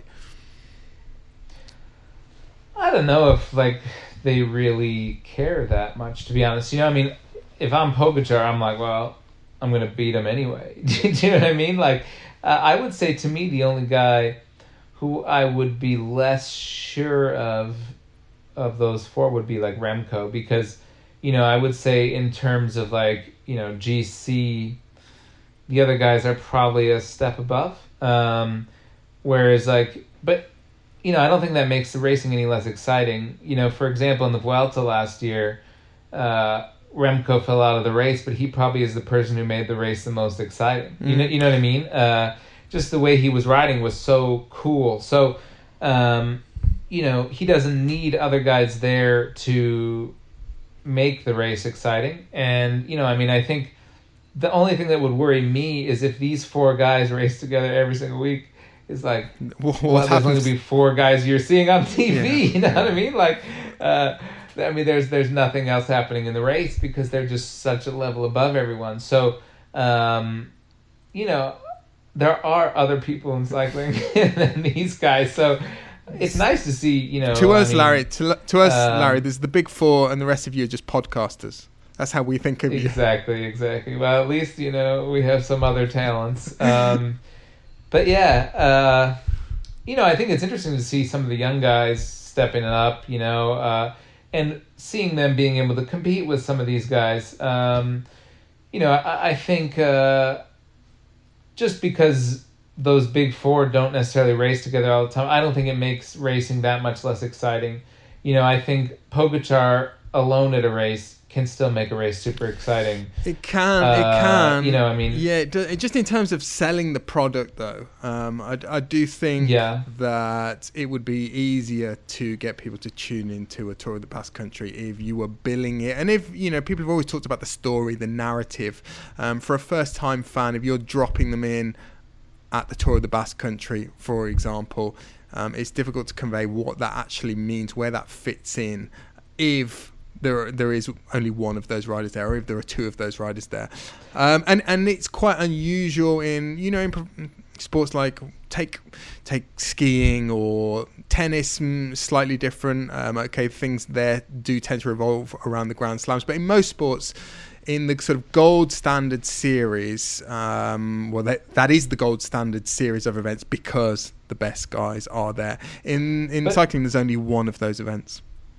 I don't know if like they really care that much, to be honest. You know, I mean, if I'm Pogacar, I'm like, well, I'm gonna beat him anyway. Do you know what I mean? Like, uh, I would say to me, the only guy who I would be less sure of of those four would be like Remco, because, you know, I would say in terms of like, you know, G C, the other guys are probably a step above. Um, whereas like, but, you know, I don't think that makes the racing any less exciting. You know, for example, in the Vuelta last year, uh, Remco fell out of the race, but he probably is the person who made the race the most exciting. Mm. You know, you know what I mean? Uh, just the way he was riding was so cool. So, um, you know, he doesn't need other guys there to make the race exciting. And, you know, I mean, I think the only thing that would worry me is if these four guys race together every single week, is like, what well, there's going to be four guys you're seeing on T V. Yeah. You know what I mean? Like, uh, I mean, there's there's nothing else happening in the race because they're just such a level above everyone. So, um, you know, there are other people in cycling than these guys. So it's nice to see, you know. To us, I mean, Larry, to, to us, um, Larry, there's the big four and the rest of you are just podcasters. That's how we think of you. Exactly, exactly. Well, at least, you know, we have some other talents. Um, but yeah, uh, you know, I think it's interesting to see some of the young guys stepping up, you know, uh, and seeing them being able to compete with some of these guys. Um, you know, I, I think uh, just because those big four don't necessarily race together all the time, I don't think it makes racing that much less exciting. You know, I think Pogacar alone at a race can still make a race super exciting. It can, Uh, it can. you know, I mean- yeah. It do, it, just in terms of selling the product, though, um, I, I do think Yeah. that it would be easier to get people to tune into a Tour of the Basque Country if you were billing it, and if you know, people have always talked about the story, the narrative. Um, for a first-time fan, if you're dropping them in at the Tour of the Basque Country, for example, um, it's difficult to convey what that actually means, where that fits in, if there there is only one of those riders there, or if there are two of those riders there. Um, and, and it's quite unusual in, you know, in pro- sports like take take skiing or tennis, mm, slightly different. Um, okay, things there do tend to revolve around the Grand Slams, but in most sports, in the sort of gold standard series, um, well, that that is the gold standard series of events because the best guys are there. In in But- cycling, there's only one of those events.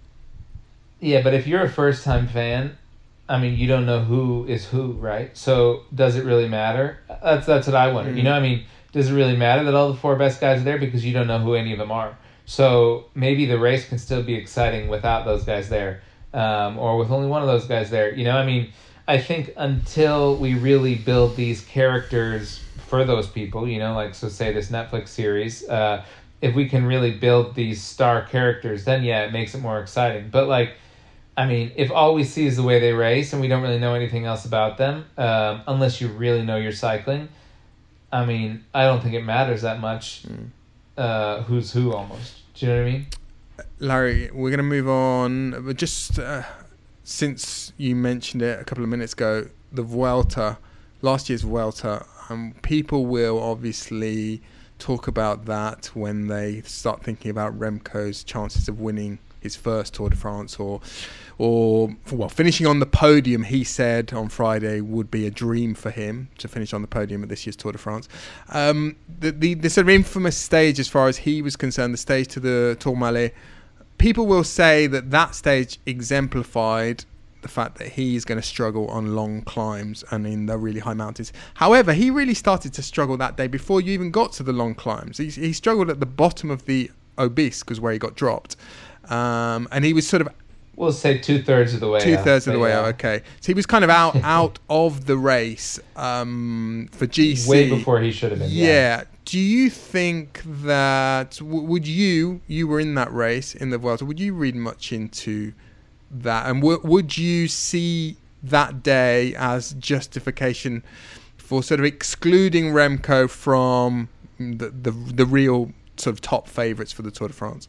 Yeah, but if you're a first-time fan, I mean, you don't know who is who, right? So does it really matter? That's that's what I wonder. Mm. You know, I mean, does it really matter that all the four best guys are there because you don't know who any of them are? So maybe the race can still be exciting without those guys there, um, or with only one of those guys there. You know, I mean, I think until we really build these characters for those people, you know, like, so say this Netflix series, uh, if we can really build these star characters, then yeah, it makes it more exciting. But like, I mean, if all we see is the way they race and we don't really know anything else about them, um, unless you really know your cycling, I mean, I don't think it matters that much mm. uh, who's who almost. Do you know what I mean? Larry, we're going to move on, but just uh, since you mentioned it a couple of minutes ago, the Vuelta, last year's Vuelta, um, people will obviously talk about that when they start thinking about Remco's chances of winning his first Tour de France, or, or well, finishing on the podium. He said on Friday would be a dream for him to finish on the podium at this year's Tour de France. Um, the, the the sort of infamous stage, as far as he was concerned, the stage to the Tourmalet. People will say that that stage exemplified the fact that he's going to struggle on long climbs and in the really high mountains. However, he really started to struggle that day before you even got to the long climbs. He, he struggled at the bottom of the Obisque, was where he got dropped. Um, and he was sort of... We'll say two-thirds of the way Two-thirds out, of the way yeah. out, okay. So he was kind of out out of the race um, for G C. Way before he should have been. Yeah. yeah. Do you think that... W- would you... You were in that race, in the Vuelta. Would you read much into that? And w- would you see that day as justification for sort of excluding Remco from the the, the real sort of top favourites for the Tour de France?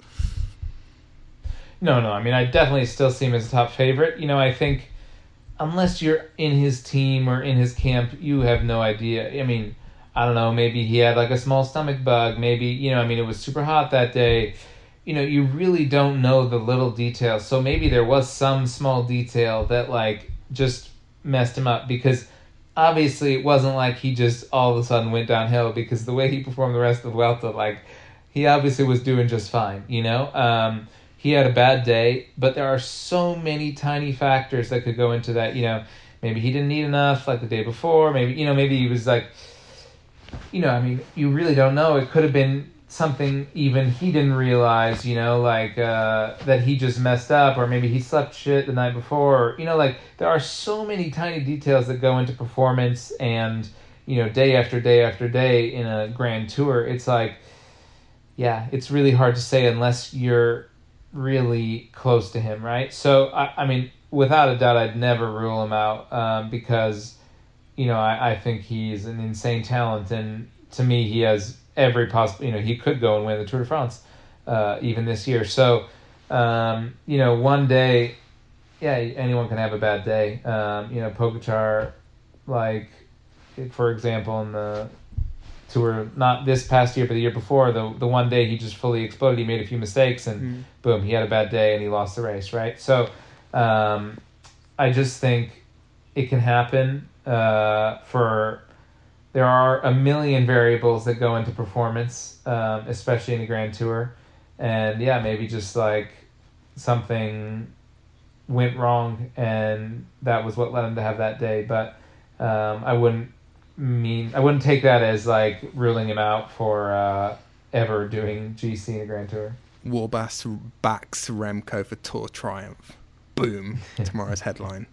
No, no. I mean, I definitely still see him as a top favorite. You know, I think unless you're in his team or in his camp, you have no idea. I mean, I don't know. Maybe he had like a small stomach bug. Maybe, you know, I mean, it was super hot that day. You know, you really don't know the little details. So maybe there was some small detail that like just messed him up, because obviously it wasn't like he just all of a sudden went downhill, because the way he performed the rest of the Vuelta, like he obviously was doing just fine, you know? Um, He had a bad day, but there are so many tiny factors that could go into that. You know, maybe he didn't eat enough like the day before. Maybe, you know, maybe he was like, you know, I mean, you really don't know. It could have been something even he didn't realize, you know, like uh, that he just messed up, or maybe he slept shit the night before. Or, you know, like there are so many tiny details that go into performance, and, you know, day after day after day in a Grand Tour. It's like, yeah, it's really hard to say unless you're really close to him, right? So I, I mean, without a doubt, I'd never rule him out um, because, you know, I, I think he's an insane talent, and to me, he has every possible. You know, he could go and win the Tour de France uh, even this year. So, um, you know, one day, yeah, anyone can have a bad day. Um, you know, Pogačar, like for example, in the Tour, not this past year, but the year before, the the one day he just fully exploded. He made a few mistakes, and mm. boom, he had a bad day and he lost the race, right? So um, I just think it can happen. Uh, for there are a million variables that go into performance, um, especially in the Grand Tour, and yeah, maybe just like something went wrong, and that was what led him to have that day. But um, I wouldn't. mean I wouldn't take that as like ruling him out for uh, ever doing G C in the Grand Tour. Warbass backs Remco for Tour Triumph. Boom. Tomorrow's headline.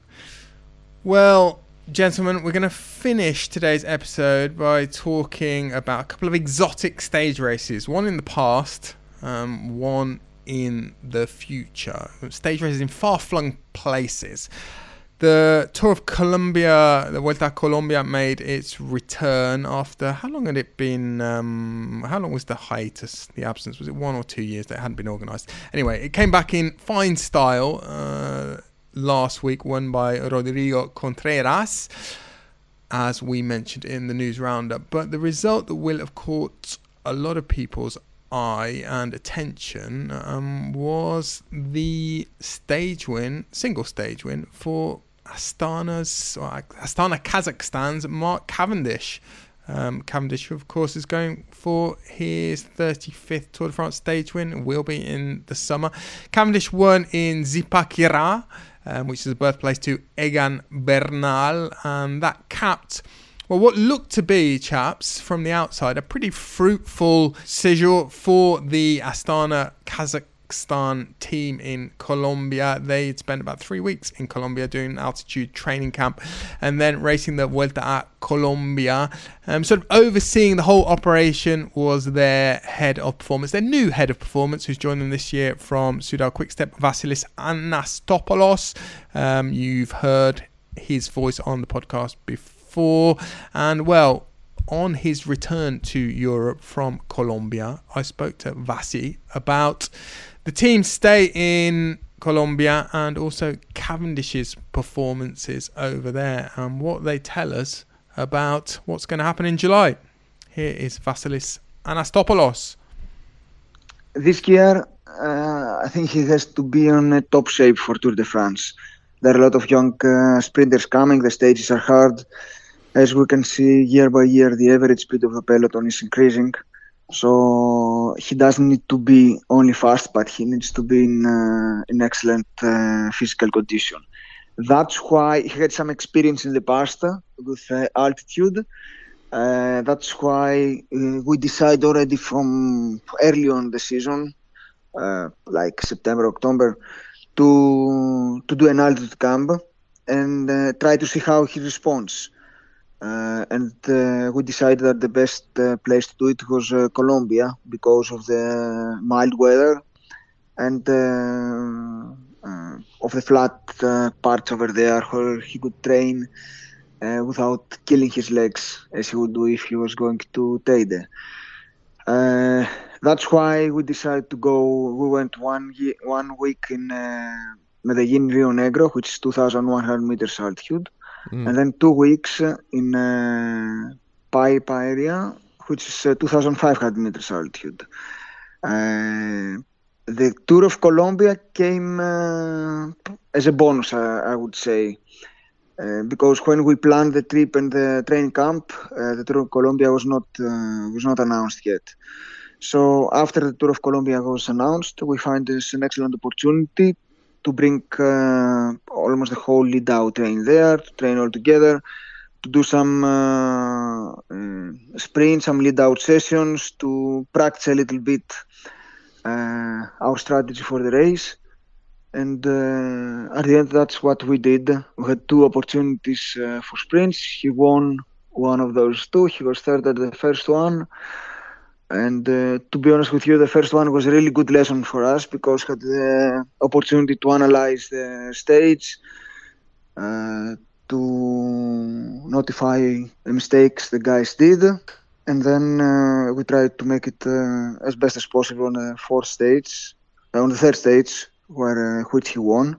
Well, gentlemen, we're going to finish today's episode by talking about a couple of exotic stage races. One in the past, um, one in the future. Stage races in far-flung places. The Tour of Colombia, the Vuelta a Colombia, made its return after, how long had it been, um, how long was the hiatus, the absence? Was it one or two years that it hadn't been organised? Anyway, it came back in fine style uh, last week, won by Rodrigo Contreras, as we mentioned in the news roundup. But the result that will have caught a lot of people's eye and attention um, was the stage win, single stage win for Astana's, or Astana Kazakhstan's Mark Cavendish. Um, Cavendish, of course, is going for his thirty-fifth Tour de France stage win. Will be in the summer. Cavendish won in Zipaquirá, um, which is the birthplace to Egan Bernal, and that capped, well, what looked to be, chaps, from the outside, a pretty fruitful séjour for the Astana Kazakh Kazakhstan team in Colombia. They'd spent about three weeks in Colombia doing altitude training camp and then racing the Vuelta a Colombia. Um, sort of overseeing the whole operation was their head of performance, their new head of performance, who's joined them this year from Soudal Quickstep, Vasilis Anastopoulos. Um, you've heard his voice on the podcast before. And well, on his return to Europe from Colombia, I spoke to Vasi about the team's stay in Colombia and also Cavendish's performances over there and what they tell us about what's going to happen in July. Here is Vasilis Anastopoulos. This year, uh, I think he has to be on uh, top shape for Tour de France. There are a lot of young uh, sprinters coming. The stages are hard. As we can see, year by year, the average speed of the peloton is increasing. So he doesn't need to be only fast, but he needs to be in, uh, in excellent uh, physical condition. That's why he had some experience in the past with uh, altitude. Uh, that's why uh, we decided already from early on the season, uh, like September, October, to to do an altitude camp and uh, try to see how he responds. Uh, and uh, we decided that the best uh, place to do it was uh, Colombia because of the mild weather and uh, uh, of the flat uh, parts over there where he could train uh, without killing his legs as he would do if he was going to Teide. Uh, that's why we decided to go. We went one year, one week in uh, Medellin, Rio Negro, which is two thousand one hundred meters altitude. Mm. And then two weeks in uh, Paipa area, which is uh, two thousand five hundred meters altitude. Uh, the Tour of Colombia came uh, as a bonus, uh, I would say, uh, because when we planned the trip and the training camp, uh, the Tour of Colombia was not uh, was not announced yet. So after the Tour of Colombia was announced, we find this an excellent opportunity to bring uh, almost the whole lead-out train there, to train all together, to do some uh, uh, sprints, some lead-out sessions, to practice a little bit uh, our strategy for the race. And uh, at the end, that's what we did. We had two opportunities uh, for sprints. He won one of those two. He was third at the first one. And uh, to be honest with you, the first one was a really good lesson for us because we had the opportunity to analyze the stage, uh, to notify the mistakes the guys did, and then uh, we tried to make it uh, as best as possible on the fourth stage, uh, on the third stage, where uh, which he won.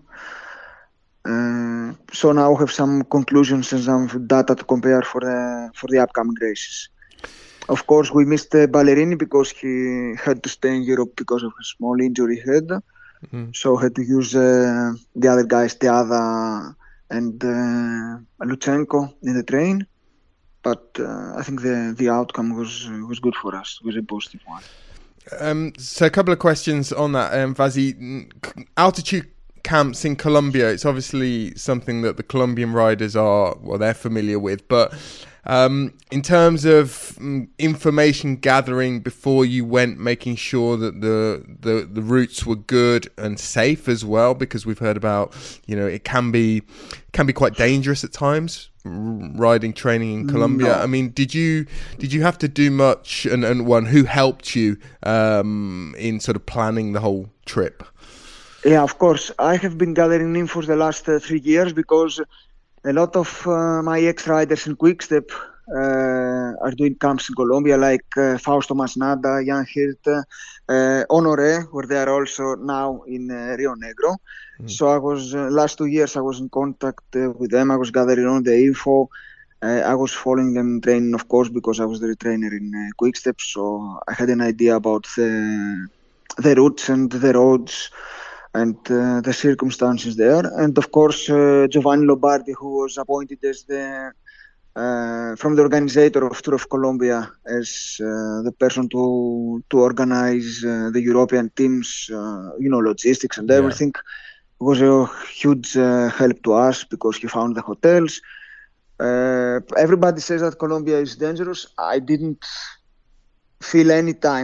Uh, so now we have some conclusions and some data to compare for the for the upcoming races. Of course, we missed uh, Ballerini because he had to stay in Europe because of a small injury he had. Mm-hmm. So had to use uh, the other guys, Teada and uh, Lutsenko in the train. But uh, I think the, the outcome was was good for us. It was a positive one. Um, so a couple of questions on that, um, Vasi. Altitude camps in Colombia, it's obviously something that the Colombian riders are, well, they're familiar with, but um, in terms of um, information gathering before you went, making sure that the, the the routes were good and safe as well, because we've heard about, you know, it can be can be quite dangerous at times riding training in Colombia. No. I mean, did you did you have to do much, and, and one who helped you um, in sort of planning the whole trip? Yeah, of course. I have been gathering info for the last uh, three years because a lot of uh, my ex-riders in Quickstep uh, are doing camps in Colombia, like uh, Fausto Masnada, Jan Hirt, uh, Honoré, where they are also now in uh, Rio Negro. Mm. So I was, uh, last two years I was in contact uh, with them. I was gathering all the info. Uh, I was following them training, of course, because I was the trainer in uh, Quickstep. So I had an idea about the, the routes and the roads and uh, the circumstances there. And of course, uh, Giovanni Lombardi, who was appointed as the uh, from the organizer of Tour of Colombia as uh, the person to to organize uh, the European teams, uh, you know, logistics and everything, yeah. was a huge uh, help to us because he found the hotels. Uh, everybody says that Colombia is dangerous. I didn't feel any time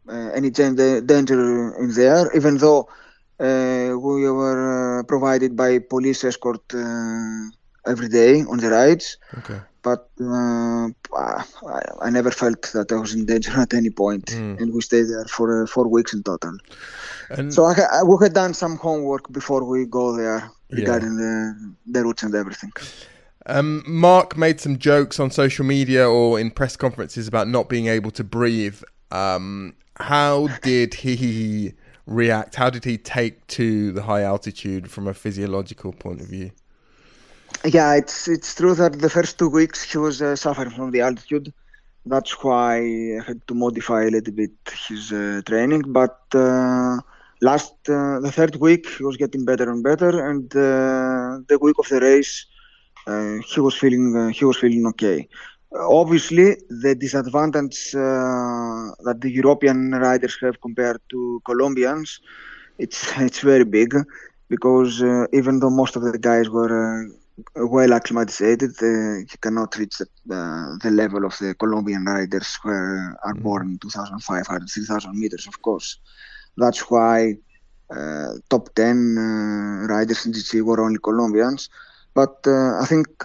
uh, any danger in there, even though uh, we were uh, provided by police escort uh, every day on the rides. Okay. But uh, I, I never felt that I was in danger at any point, Mm. and we stayed there for uh, four weeks in total. And So I, I, we had done some homework before we go there regarding Yeah. the, the routes and everything. Um, Mark made some jokes on social media or in press conferences about not being able to breathe. Um, how did he react? How did he take to the high altitude from a physiological point of view? Yeah, it's it's true that the first two weeks he was uh, suffering from the altitude. That's why I had to modify a little bit his uh, training. But uh, last uh, the third week he was getting better and better, and uh, the week of the race uh, he was feeling uh, he was feeling okay. Uh, obviously, the disadvantage uh, that the European riders have compared to Colombians, it's it's very big, because uh, even though most of the guys were uh, well acclimatized, uh, you cannot reach the, uh, the level of the Colombian riders who are, are born in two thousand five hundred, three thousand meters, of course. That's why uh, top ten uh, riders in G C were only Colombians. But uh, I think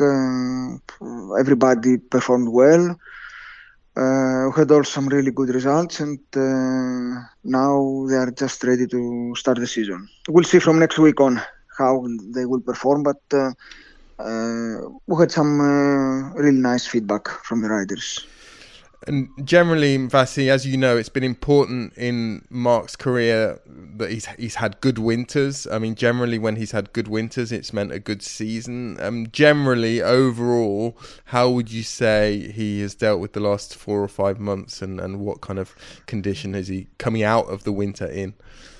uh, everybody performed well. Uh, we had also some really good results, and uh, now they are just ready to start the season. We'll see from next week on how they will perform, but uh, uh, we had some uh, really nice feedback from the riders. And generally, Vasi, as you know, it's been important in Mark's career that he's he's had good winters. I mean, generally, when he's had good winters, it's meant a good season. Um, generally, overall, how would you say he has dealt with the last four or five months, and, and what kind of condition is he coming out of the winter in?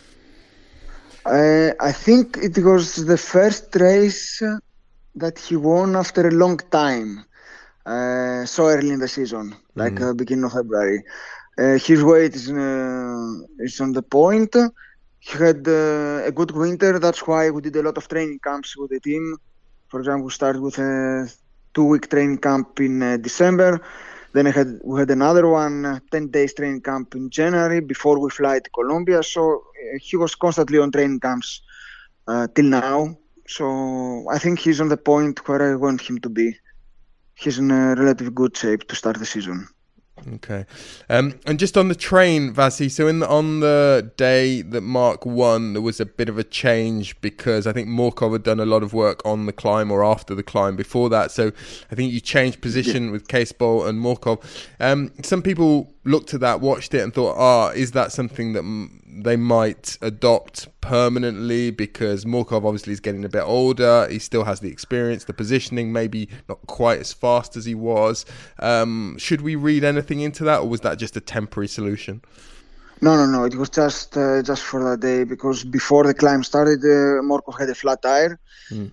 Uh, I think it was the first race that he won after a long time. Uh, so early in the season, like Mm. uh, beginning of February. Uh, his weight is, uh, is on the point. He had uh, a good winter. That's why we did a lot of training camps with the team. For example, we started with a two-week training camp in uh, December. Then I had we had another one, uh, ten days training camp in January before we fly to Colombia. So uh, he was constantly on training camps uh, till now. So I think he's on the point where I want him to be. He's in a relatively good shape to start the season. Okay. Um, and just on the train, Vasi, so in the, on the day that Mark won, there was a bit of a change because I think Morkov had done a lot of work on the climb or after the climb before that. So I think you changed position yeah. with Casebolt and Morkov. Um, some people looked at that, watched it and thought, ah, is that something that m- they might adopt permanently? Because Morkov obviously is getting a bit older. He still has the experience, the positioning, maybe not quite as fast as he was. Um, should we read anything into that, or was that just a temporary solution? No, no, no. It was just uh, just for that day, because before the climb started, uh, Morkov had a flat tire. Mm.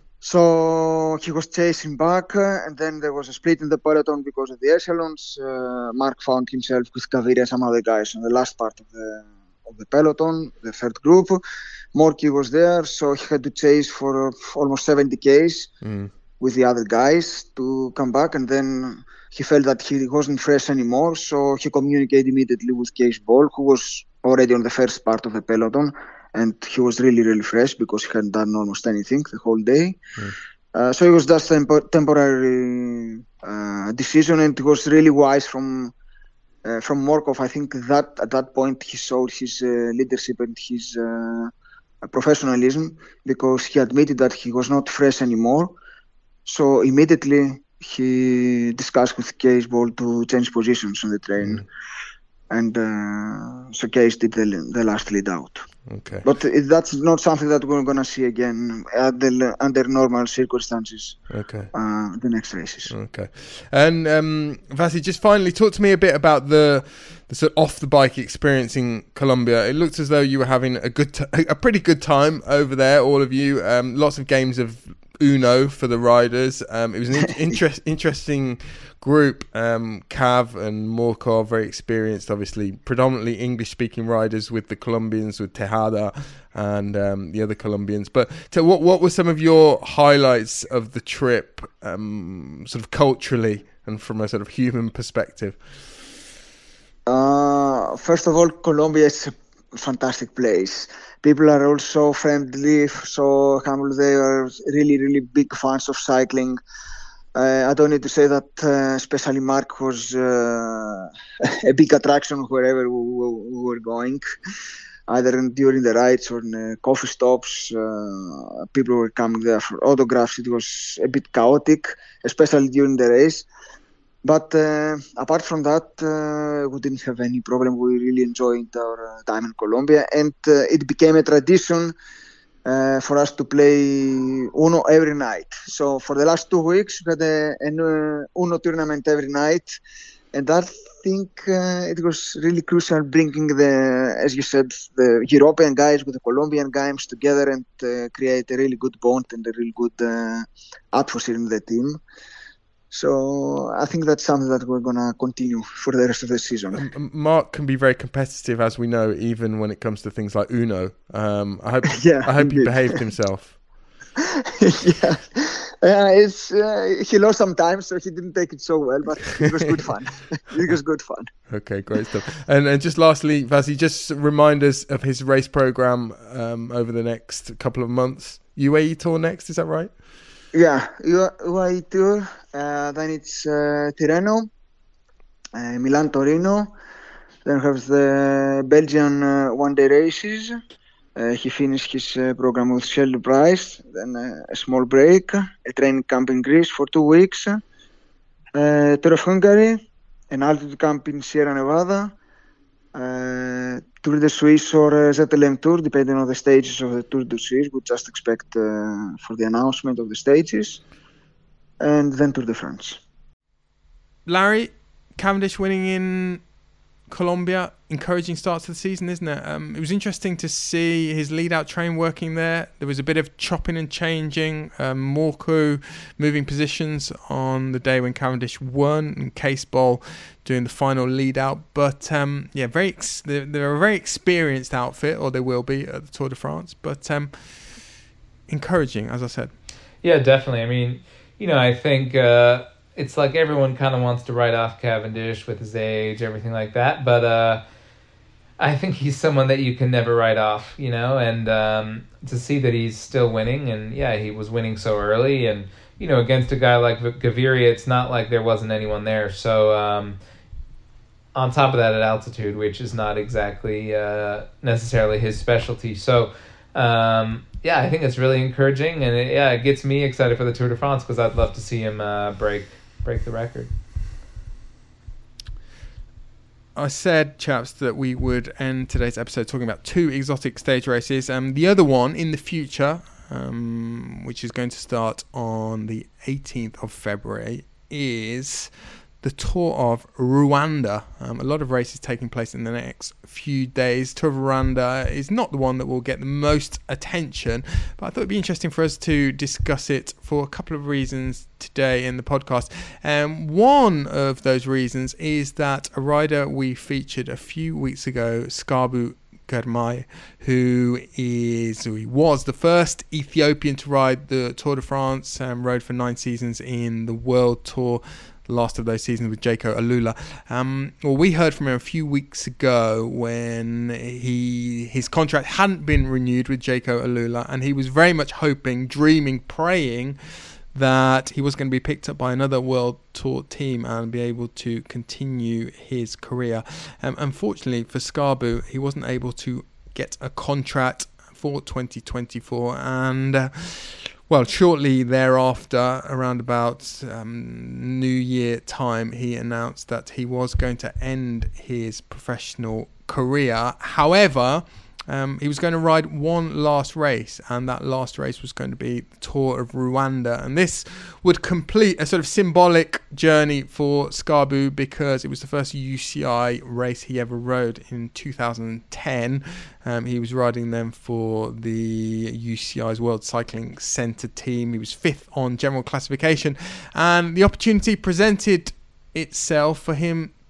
So he was chasing back, uh, and then there was a split in the peloton because of the echelons. Uh, Mark found himself with Gaviria and some other guys on the last part of the of the peloton, the third group. Morky was there, so he had to chase for uh, almost seventy kays mm. with the other guys to come back, and then he felt that he wasn't fresh anymore, so he communicated immediately with Casebolt, who was already on the first part of the peloton, and he was really, really fresh because he hadn't done almost anything the whole day. Mm. Uh, so it was just a temp- temporary uh, decision, and it was really wise from uh, from Morkov. I think that at that point he showed his uh, leadership and his uh, professionalism, because he admitted that he was not fresh anymore. So immediately he discussed with Casebolt to change positions on the train. Mm. And uh, so Case did the, the last lead out. Okay. But it, that's not something that we're going to see again at the, under normal circumstances. Okay. Uh, the next races. Okay. And um, Vasi, just finally, talk to me a bit about the, the sort of off the bike experience in Colombia. It looked as though you were having a good, t- a pretty good time over there, all of you. Um, lots of games of Uno for the riders. Um, it was an in- interest, interesting group. Um, Cav and Morkov, very experienced, obviously, predominantly English-speaking riders with the Colombians, with Tejada and um, the other Colombians. But so what what were some of your highlights of the trip, um, sort of culturally and from a sort of human perspective? Uh, first of all, Colombia is a fantastic place. People are also friendly, so humble. They are really, really big fans of cycling. Uh, I don't need to say that, uh, especially Mark was uh, a big attraction wherever we, we were going, either in, during the rides or in uh, coffee stops. Uh, people were coming there for autographs. It was a bit chaotic, especially during the race. But uh, apart from that, uh, we didn't have any problem. We really enjoyed our uh, time in Colombia, and uh, it became a tradition uh, for us to play Uno every night. So for the last two weeks, we had a, an uh, Uno tournament every night, and I think uh, it was really crucial bringing the, as you said, the European guys with the Colombian guys together and uh, create a really good bond and a really good uh, atmosphere in the team. So I think that's something that we're going to continue for the rest of the season. Um, Mark can be very competitive, as we know, even when it comes to things like Uno. Um, I hope yeah, I hope indeed. he behaved himself. yeah, uh, it's, uh, he lost some time, so he didn't take it so well, but it was good fun. It was good fun. Okay, great stuff. And, and just lastly, Vasi, just remind us of his race program um, over the next couple of months. U A E Tour next, is that right? Yeah, U A E Tour, uh, then it's uh, Tirreno, uh, Milan Torino, then we have the Belgian uh, one-day races. Uh, he finished his uh, program with Shelly Price, then uh, a small break, a training camp in Greece for two weeks, uh, Tour of Hungary, an altitude camp in Sierra Nevada, uh, Tour de Suisse or uh, Z L M Tour, depending on the stages of the Tour de Suisse. We just expect uh, for the announcement of the stages, and then Tour de France. Larry, Cavendish winning in Colombia, encouraging start to the season, isn't it? Um, it was interesting to see his lead-out train working there. There was a bit of chopping and changing, um, Morku moving positions on the day when Cavendish won, and Case Bowl doing the final lead-out. But um, yeah, very ex- they're, they're a very experienced outfit, or they will be at the Tour de France. But um, encouraging, as I said. Yeah, definitely. I mean, you know, I think uh, it's like everyone kind of wants to write off Cavendish with his age, everything like that. But uh, I think he's someone that you can never write off, you know, and um, to see that he's still winning, and yeah, he was winning so early, and, you know, against a guy like Gaviria, it's not like there wasn't anyone there. So um, on top of that, at altitude, which is not exactly uh, necessarily his specialty. So um, yeah, I think it's really encouraging, and it, yeah, it gets me excited for the Tour de France, because I'd love to see him uh, break break the record. I said, chaps, that we would end today's episode talking about two exotic stage races. Um, the other one in the future, um, which is going to start on the eighteenth of February, is the Tour of Rwanda. Um, a lot of races taking place in the next few days. Tour of Rwanda is not the one that will get the most attention, but I thought it'd be interesting for us to discuss it for a couple of reasons today in the podcast. Um, one of those reasons is that a rider we featured a few weeks ago, Skabu Girmay, who is who he was the first Ethiopian to ride the Tour de France, um, rode for nine seasons in the World Tour, last of those seasons with Jaco Alula. Um, well, we heard from him a few weeks ago when he his contract hadn't been renewed with Jaco Alula, and he was very much hoping, dreaming, praying that he was going to be picked up by another World Tour team and be able to continue his career. Um, unfortunately for Skabu, he wasn't able to get a contract for twenty twenty-four, and uh, well, shortly thereafter, around about um, New Year time, he announced that he was going to end his professional career. However, um, he was going to ride one last race, and that last race was going to be the Tour of Rwanda. And this would complete a sort of symbolic journey for Skabu, because it was the first U C I race he ever rode in two thousand ten. Um, he was riding them for the U C I's World Cycling Centre team. He was fifth on general classification, and the opportunity presented itself for him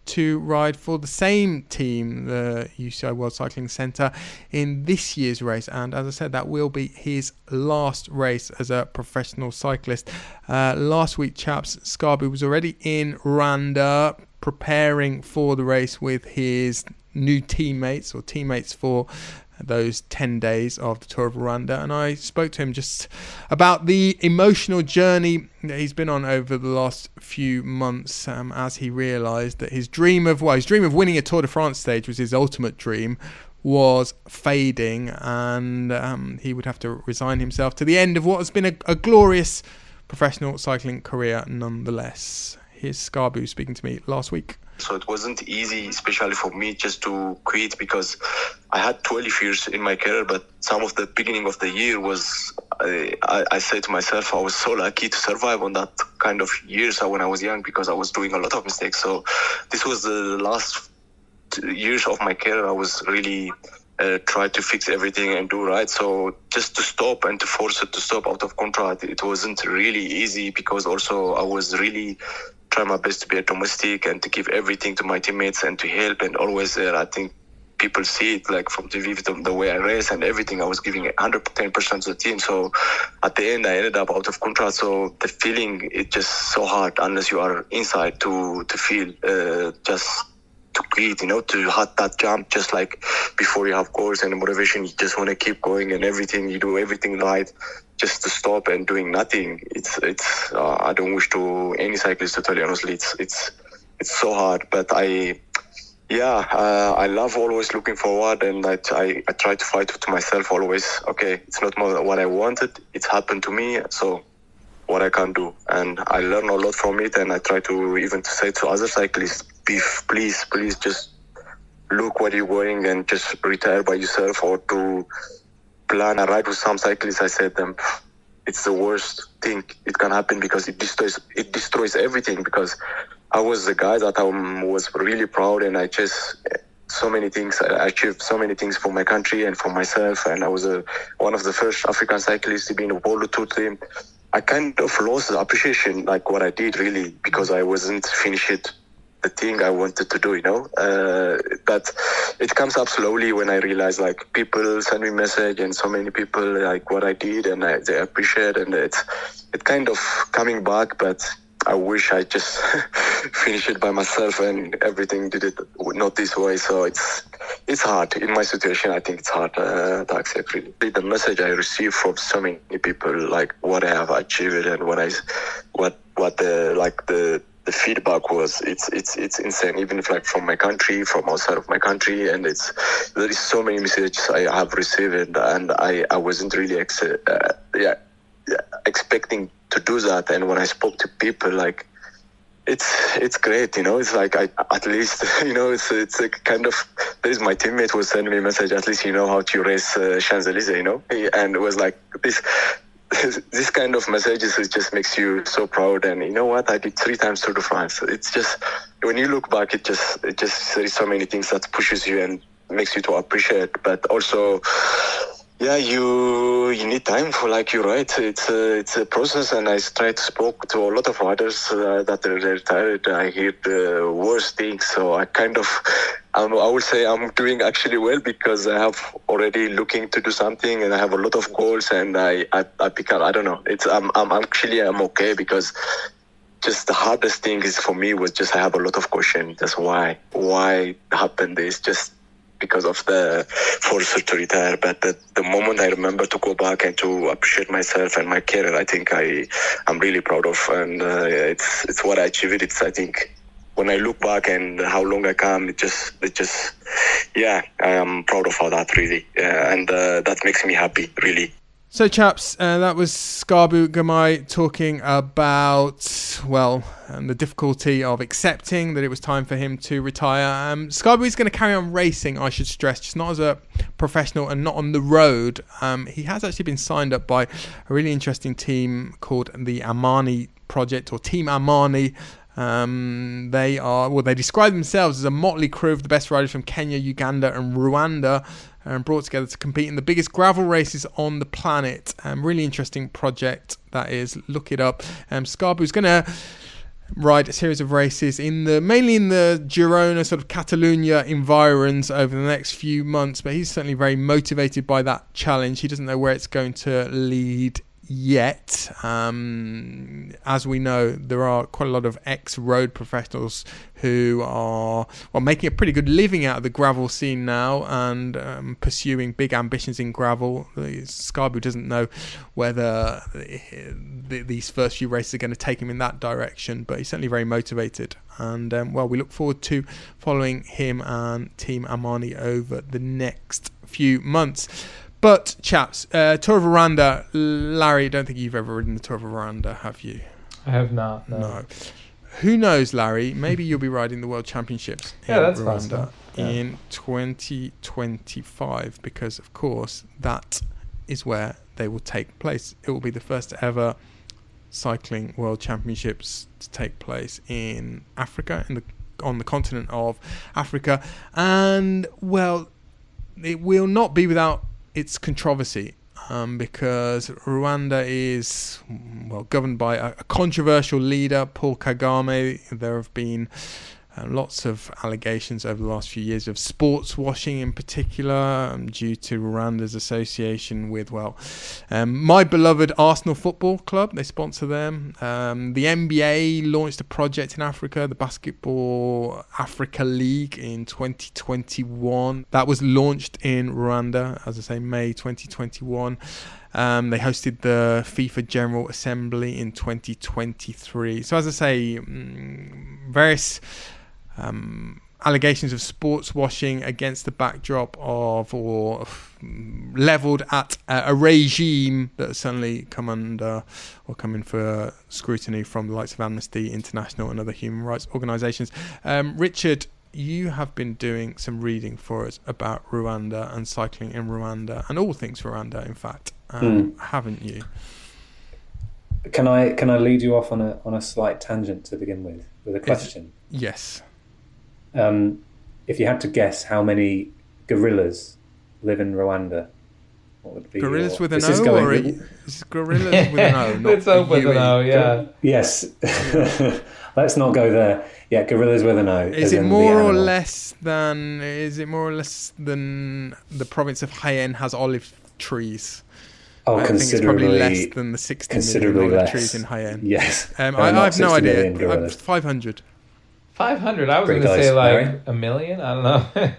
to ride for the same team, the U C I World Cycling Centre, in this year's race. And as I said, that will be his last race as a professional cyclist. Uh, last week, chaps, Skarbu was already in Rwanda preparing for the race with his new teammates or teammates for those ten days of the Tour of Rwanda, and I spoke to him just about the emotional journey that he's been on over the last few months, um, as he realised that his dream of well, his dream of winning a Tour de France stage was his ultimate dream, was fading, and um, he would have to resign himself to the end of what has been a, a glorious professional cycling career nonetheless. Here's Skarbu speaking to me last week. So it wasn't easy, especially for me, just to quit, because I had twelve years in my career, but some of the beginning of the year was, I, I, I said to myself, I was so lucky to survive on that kind of years when I was young, because I was doing a lot of mistakes. So this was the last years of my career. I was really uh, trying to fix everything and do right. So just to stop and to force it to stop out of contract, it wasn't really easy, because also I was really try my best to be a domestic and to give everything to my teammates and to help and always there. I think people see it like from T V, the, the way I race and everything. I was giving one hundred ten percent to the team. So at the end, I ended up out of contract. So the feeling, it's just so hard unless you are inside to to feel uh, just to quit, you know, to have that jump just like before you have goals and motivation. You just want to keep going and everything. You do everything right. Just to stop and doing nothing, it's it's. Uh, I don't wish to any cyclist to tell you honestly. It's it's it's so hard. But I, yeah, uh, I love always looking forward, and I, I I try to fight to myself always. Okay, it's not more what I wanted. It's happened to me. So what I can do, and I learn a lot from it. And I try to even to say to other cyclists, please, please, just look where you're going and just retire by yourself, or to plan a ride with some cyclists. I said them, it's the worst thing it can happen, because it destroys it destroys everything. Because I was the guy that I was really proud, and I just so many things. I achieved so many things for my country and for myself, and I was a, one of the first African cyclists to be in a World Tour team. I kind of lost the appreciation, like what I did really, because I wasn't finished the thing I wanted to do, you know. Uh, but it comes up slowly when I realize, like, people send me message, and so many people like what I did, and I, they appreciate, and it's it kind of coming back. But I wish I just finished it by myself, and everything did it not this way. So it's it's hard in my situation. I think it's hard uh, to accept really. The message I receive from so many people, like what I have achieved and what I what what the like the. The feedback was it's it's it's insane, even if like from my country, from outside of my country, and it's there is so many messages I have received, and I, I wasn't really ex- uh, yeah, yeah expecting to do that. And when I spoke to people, like it's it's great, you know. It's like I at least you know it's it's a kind of there is my teammate who sent me a message. At least you know how to race uh, Champs-Élysées, you know, and it was like this. This kind of messages, it just makes you so proud. And you know what, I did three times Tour de France. It's just when you look back, it just it just there is so many things that pushes you and makes you to appreciate. But also, yeah, you you need time for, like you're right. It's a, it's a process, and I try to spoke to a lot of riders uh, that are retired. I hear the worst things, so I kind of. Um, I would say I'm doing actually well, because I have already looking to do something, and I have a lot of goals, and I I, I become I don't know. It's I'm I'm actually I'm okay, because just the hardest thing is for me was just I have a lot of questions. That's why why happened this just because of the force to retire. But the, the moment I remember to go back and to appreciate myself and my career, I think I I'm really proud of, and uh, it's it's what I achieved. It's I think. When I look back and how long I come, it just, it just, yeah, I am proud of all that, really. Yeah, and uh, that makes me happy, really. So, chaps, uh, that was Skarbu Girmay talking about, well, um, the difficulty of accepting that it was time for him to retire. Um, Skarbu is going to carry on racing, I should stress, just not as a professional and not on the road. Um, he has actually been signed up by a really interesting team called the Amani Project, or Team Amani. Um, they are, well, they describe themselves as a motley crew of the best riders from Kenya, Uganda and Rwanda, and brought together to compete in the biggest gravel races on the planet. Um, really interesting project, that is. Look it up. Um, Skarbu's going to ride a series of races in the mainly in the Girona, sort of Catalunya environs over the next few months. But he's certainly very motivated by that challenge. He doesn't know where it's going to lead yet. Um, as we know, there are quite a lot of ex-road professionals who are well making a pretty good living out of the gravel scene now and um, pursuing big ambitions in gravel. Scarbu doesn't know whether the, these first few races are going to take him in that direction, but he's certainly very motivated. And um, well, we look forward to following him and Team Amani over the next few months. But, chaps, uh, Tour of Rwanda, Larry, I don't think you've ever ridden the Tour of Rwanda, have you? I have not, no. No. Who knows, Larry? Maybe you'll be riding the World Championships yeah, in that's Rwanda possible. Yeah. in twenty twenty-five, because, of course, that is where they will take place. It will be the first ever cycling World Championships to take place in Africa, in the on the continent of Africa. And, well, it will not be without its controversy, um, because Rwanda is well governed by a, a controversial leader, Paul Kagame. There have been uh, lots of allegations over the last few years of sports washing, in particular, um, due to Rwanda's association with well, um, my beloved Arsenal Football Club. They sponsor them. Um, the N B A launched a project in Africa, the Basketball Africa League, in twenty twenty-one. That was launched in Rwanda, as I say, May twenty twenty-one. Um, they hosted the FIFA General Assembly in twenty twenty-three. So, as I say, mm, various um, allegations of sports washing against the backdrop of, or mm, levelled at a, a regime that has suddenly come under or come in for scrutiny from the likes of Amnesty International and other human rights organisations. Um, Richard, you have been doing some reading for us about Rwanda and cycling in Rwanda and all things Rwanda, in fact, um, mm. haven't you? Can I can I lead you off on a on a slight tangent to begin with, with a question? It's, yes. Um, if you had to guess how many gorillas live in Rwanda, what would be gorillas your... with an this O, is going... or is it gorillas with an O? Not Let's hope with an O, yeah. Yes. Let's not go there. Yeah, gorillas with an O. Is it more or less than? Is it more or less than the province of Jaén has olive trees? Oh, I considerably. think it's probably less than the sixty million olive less. trees in Jaén. Yes. Um, I, I have no idea. Five hundred. Five hundred. I was going to say like Larry? a million. I don't know.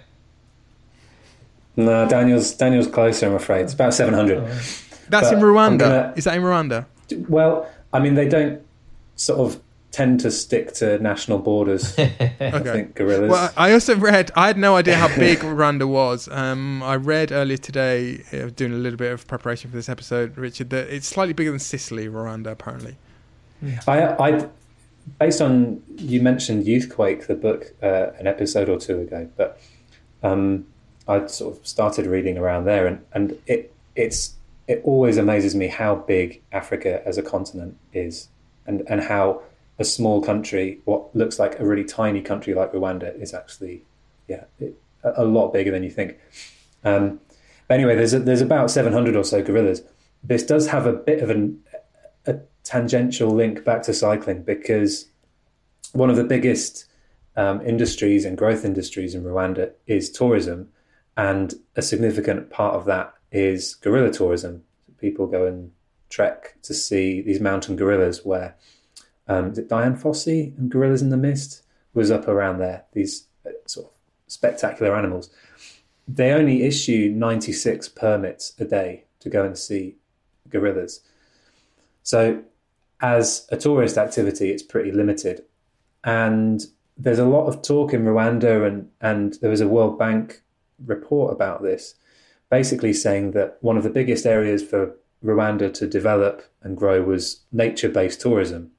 No, Daniel's Daniel's closer. I'm afraid it's about seven hundred. Oh. That's but in Rwanda. Gonna, Is that in Rwanda? Well, I mean, they don't sort of tend to stick to national borders. okay. I think gorillas. Well, I also read. I had no idea how big Rwanda was. Um, I read earlier today, uh, doing a little bit of preparation for this episode, Richard, that it's slightly bigger than Sicily, Rwanda, apparently. I, I, based on you mentioned Youthquake, the book, uh, an episode or two ago, but um, I sort of started reading around there, and, and it it's it always amazes me how big Africa as a continent is, and and how a small country, what looks like a really tiny country like Rwanda, is actually, yeah, it, a, a lot bigger than you think. Um, but anyway, there's a, there's about seven hundred or so gorillas. This does have a bit of an, a tangential link back to cycling, because one of the biggest um, industries and growth industries in Rwanda is tourism, and a significant part of that is gorilla tourism. People go and trek to see these mountain gorillas where Um, is it Dian Fossey and Gorillas in the Mist was up around there, these sort of spectacular animals. They only issue ninety-six permits a day to go and see gorillas. So as a tourist activity, it's pretty limited. And there's a lot of talk in Rwanda, and, and there was a World Bank report about this, basically saying that one of the biggest areas for Rwanda to develop and grow was nature-based tourism.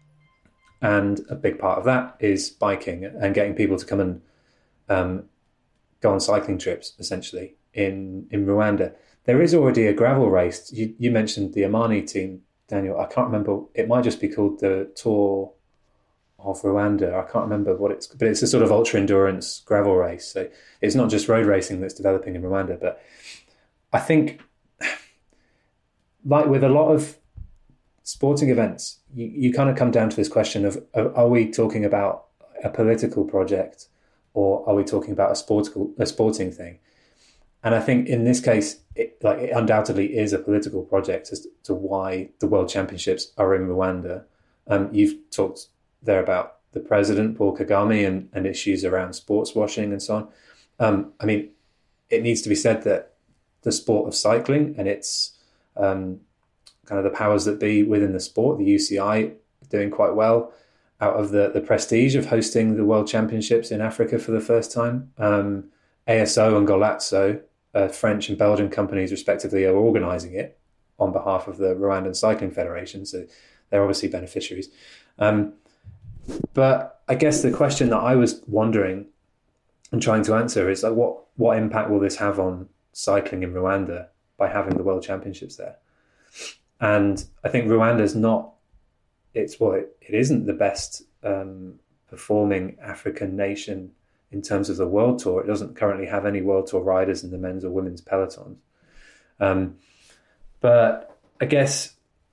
And a big part of that is biking and getting people to come and um, go on cycling trips, essentially, in, in Rwanda. There is already a gravel race. You, you mentioned the Amani team, Daniel. I can't remember. It might just be called the Tour of Rwanda. I can't remember what it's, but it's a sort of ultra endurance gravel race. So it's not just road racing that's developing in Rwanda. But I think, like with a lot of sporting events, you, you kind of come down to this question of, of are we talking about a political project or are we talking about a sportical, a sporting thing? And I think in this case, it, like it undoubtedly is a political project as to why the World Championships are in Rwanda. Um, you've talked there about the president, Paul Kagame, and, and issues around sports washing and so on. Um, I mean, it needs to be said that the sport of cycling and its um, kind of the powers that be within the sport, the U C I, doing quite well out of the, the prestige of hosting the World Championships in Africa for the first time. Um, A S O and Golazzo, uh, French and Belgian companies respectively, are organising it on behalf of the Rwandan Cycling Federation, so they're obviously beneficiaries. Um, but I guess the question that I was wondering and trying to answer is like, what what impact will this have on cycling in Rwanda by having the World Championships there? And I think Rwanda's not, it's well, it, it isn't the best um, performing African nation in terms of the World Tour. It doesn't currently have any World Tour riders in the men's or women's pelotons. Um, but I guess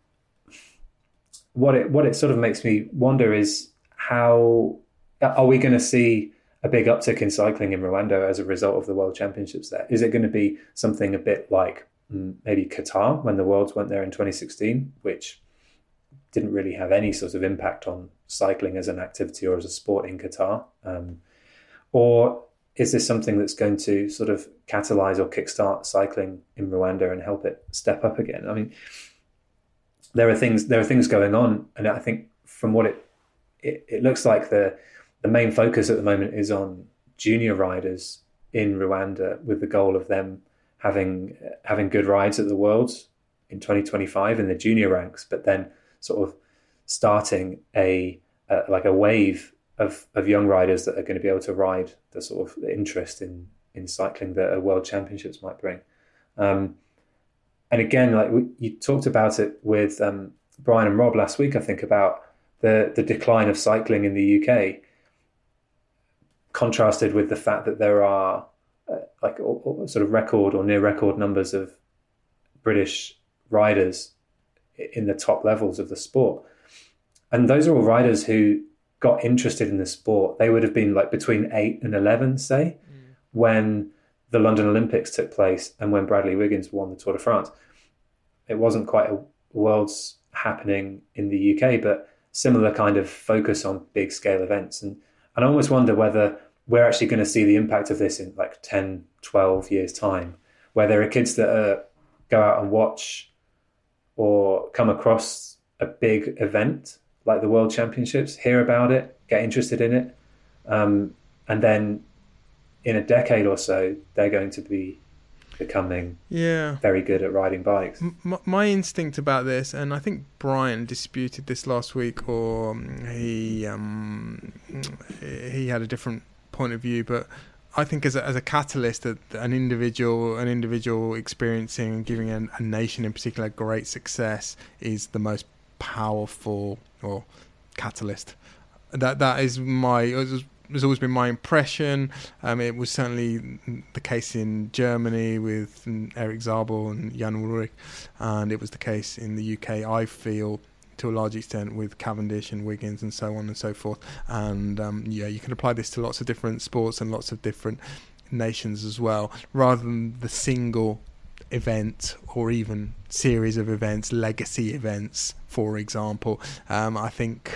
what it what it sort of makes me wonder is how are we going to see a big uptick in cycling in Rwanda as a result of the World Championships there? Is it going to be something a bit like mm, maybe Qatar when the Worlds went there in twenty sixteen, which didn't really have any sort of impact on cycling as an activity or as a sport in Qatar? Um, or is this something that's going to sort of catalyze or kickstart cycling in Rwanda and help it step up again? I mean, there are things there are things going on, and I think from what it it, it looks like the the main focus at the moment is on junior riders in Rwanda, with the goal of them having having good rides at the Worlds in twenty twenty-five in the junior ranks, but then sort of starting a uh, like a wave of of young riders that are going to be able to ride the sort of interest in in cycling that a World Championships might bring. Um, and again, like we, you talked about it with um, Brian and Rob last week, I think, about the the decline of cycling in the U K, contrasted with the fact that there are uh, like or, or sort of record or near record numbers of British riders in the top levels of the sport. And those are all riders who got interested in the sport. They would have been like between eight and eleven, say, mm. when the London Olympics took place and when Bradley Wiggins won the Tour de France. It wasn't quite a Worlds happening in the U K, but similar kind of focus on big scale events. And, and I almost wonder whether we're actually going to see the impact of this in like ten, twelve years time, where there are kids that are, go out and watch or come across a big event like the World Championships, hear about it, get interested in it, um, and then in a decade or so, they're going to be becoming yeah. very good at riding bikes. M- my instinct about this, and I think Brian disputed this last week, or he um, he had a different point of view, but I think as a, as a catalyst, that an individual, an individual experiencing and giving a, a nation in particular great success is the most powerful or catalyst. That that is my. It was, it's always been my impression. Um, it was certainly the case in Germany with Eric Zabel and Jan Ullrich, and it was the case in the U K, I feel, to a large extent, with Cavendish and Wiggins and so on and so forth. And um, yeah, you can apply this to lots of different sports and lots of different nations as well, rather than the single event or even series of events, legacy events, for example. Um, I think,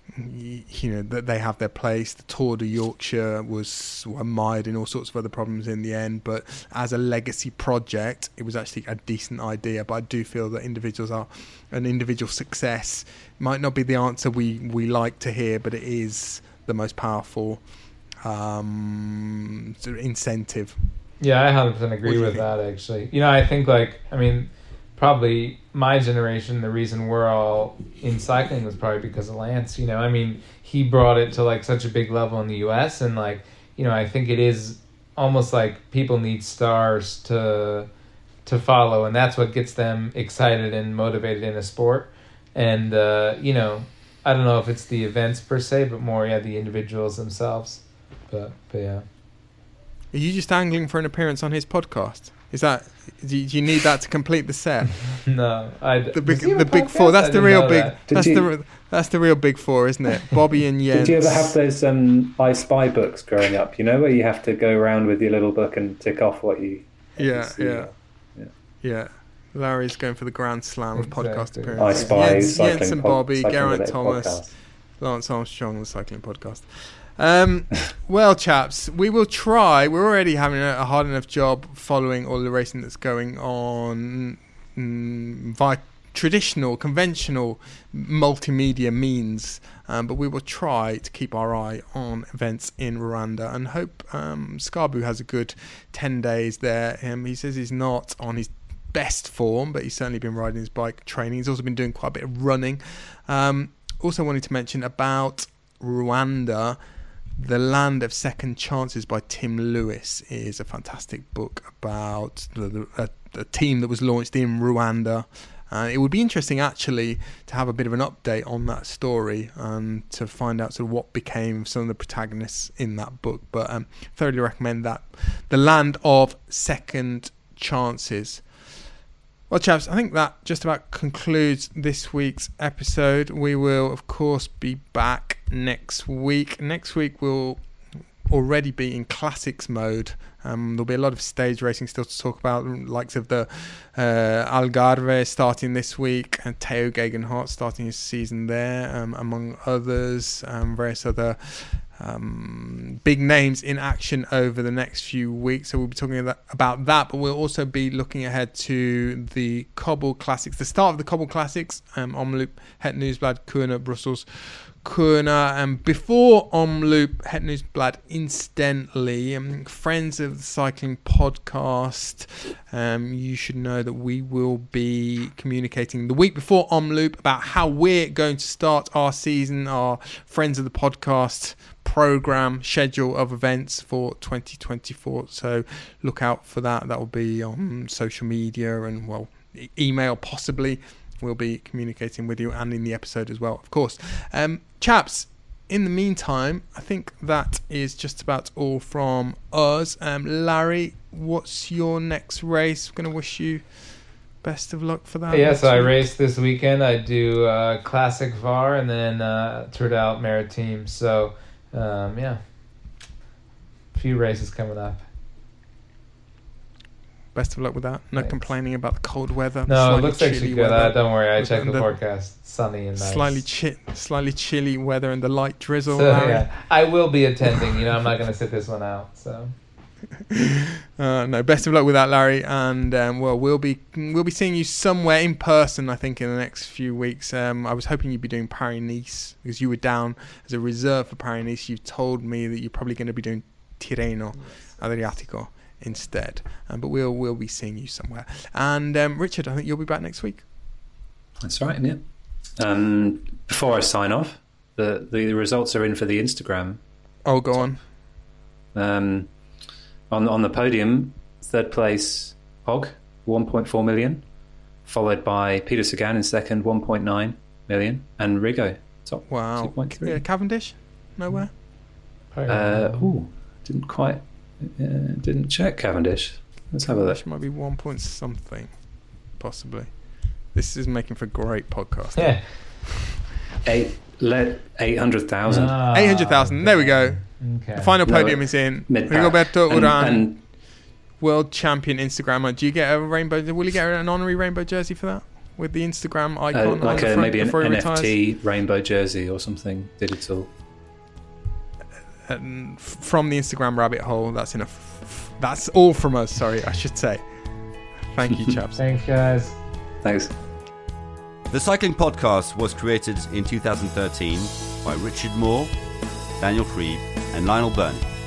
you know, that they have their place. The Tour de Yorkshire was mired in all sorts of other problems in the end, but as a legacy project, it was actually a decent idea. But I do feel that individuals are, an individual success might not be the answer we, we like to hear, but it is the most powerful um, sort of incentive. Yeah, I one hundred percent agree with think? that, actually. You know, I think, like, I mean, probably my generation, the reason we're all in cycling was probably because of Lance, you know. I mean, he brought it to, like, such a big level in the U S, and, like, you know, I think it is almost like people need stars to to follow, and that's what gets them excited and motivated in a sport. And, uh, you know, I don't know if it's the events per se, but more, yeah, the individuals themselves. But, but yeah. Are you just angling for an appearance on his podcast? Is that? Do you, do you need that to complete the set? No, I. The big, the big four. That's the real big. That. That's you, the that's the real big four, isn't it? Bobby and Jens. Did you ever have those um, I Spy books growing up? You know, where you have to go around with your little book and tick off what you. What yeah, you yeah, yeah, yeah. Larry's going for the Grand Slam of exactly. podcast appearances. I Spy, Jens, Jens and Bobby, pod, Geraint Thomas, podcast. Lance Armstrong, the cycling podcast. Um, well, chaps, we will try. We're already having a, a hard enough job following all the racing that's going on mm, via traditional, conventional multimedia means. Um, but we will try to keep our eye on events in Rwanda and hope um, Scarbu has a good ten days there. Um, he says he's not on his best form, but he's certainly been riding his bike, training. He's also been doing quite a bit of running. Um, also wanted to mention about Rwanda. The Land of Second Chances by Tim Lewis is a fantastic book about the, the, a, a team that was launched in Rwanda. Uh, it would be interesting actually to have a bit of an update on that story and to find out sort of what became of some of the protagonists in that book. But um, thoroughly recommend that. The Land of Second Chances. Well, chaps, I think that just about concludes this week's episode. We will, of course, be back next week. Next week we'll already be in classics mode. Um, there'll be a lot of stage racing still to talk about, likes of the uh, Algarve starting this week, and Theo Gegenhardt starting his season there, um, among others, um, various other Um, big names in action over the next few weeks, so we'll be talking about that, but we'll also be looking ahead to the Cobble Classics, the start of the Cobble Classics, um, Omloop, Het Nieuwsblad, Kuurne, Brussels, Kuurne, and before Omloop, Het Nieuwsblad, incidentally, um, friends of the Cycling Podcast, um, you should know that we will be communicating the week before Omloop about how we're going to start our season, our Friends of the Podcast program schedule of events for twenty twenty-four, so look out for that. That will be on social media and, well, e- email possibly. We'll be communicating with you and in the episode as well, of course. Um, chaps, in the meantime, I think that is just about all from us. Um, Larry, what's your next race? I'm going to wish you best of luck for that. Yeah, so I race this weekend. I do uh, Classic V A R and then uh, Tour d'Alpes Maritime. So, um, yeah, a few races coming up. Best of luck with that. No Thanks. Complaining about the cold weather. No, it looks actually good. Uh, don't worry, I checked the, the forecast. Sunny and nice. Slightly, chi- slightly chilly weather and the light drizzle. So, yeah, I will be attending. You know, I'm not going to sit this one out. So. Uh, no, best of luck with that, Larry. And um, well, we'll be we'll be seeing you somewhere in person, I think, in the next few weeks. Um, I was hoping you'd be doing Paris-Nice because you were down as a reserve for Paris-Nice. You told me that you're probably going to be doing Tirreno Adriatico instead, um, but we'll we'll be seeing you somewhere. And um, Richard, I think you'll be back next week. That's right, yeah. Um, before I sign off, the the results are in for the Instagram. Oh, go on. Um, on on the podium, third place Hog, one point four million, followed by Peter Sagan in second, one point nine million, and Rigo top. Wow. two point three. Yeah, Cavendish, nowhere. Uh, ooh, didn't quite. Uh, didn't check Cavendish. Let's have a look. Cavendish might be one point something, possibly. This is making for a great podcast. Yeah. Eight, let eight hundred thousand. Ah, eight hundred thousand. There we go. Okay. The final No, podium is in. mid-pack. Rigoberto And- Uran, and- world champion Instagrammer. Do you get a rainbow? Will you get an honorary rainbow jersey for that with the Instagram Uh, icon? on like the a, front maybe an before he N retires? F T rainbow jersey or something digital. And f- from the Instagram rabbit hole. That's enough. F- That's all from us. Sorry, I should say. Thank you, chaps. Thanks, guys. Thanks. The Cycling Podcast was created in two thousand thirteen by Richard Moore, Daniel Freed, and Lionel Burney.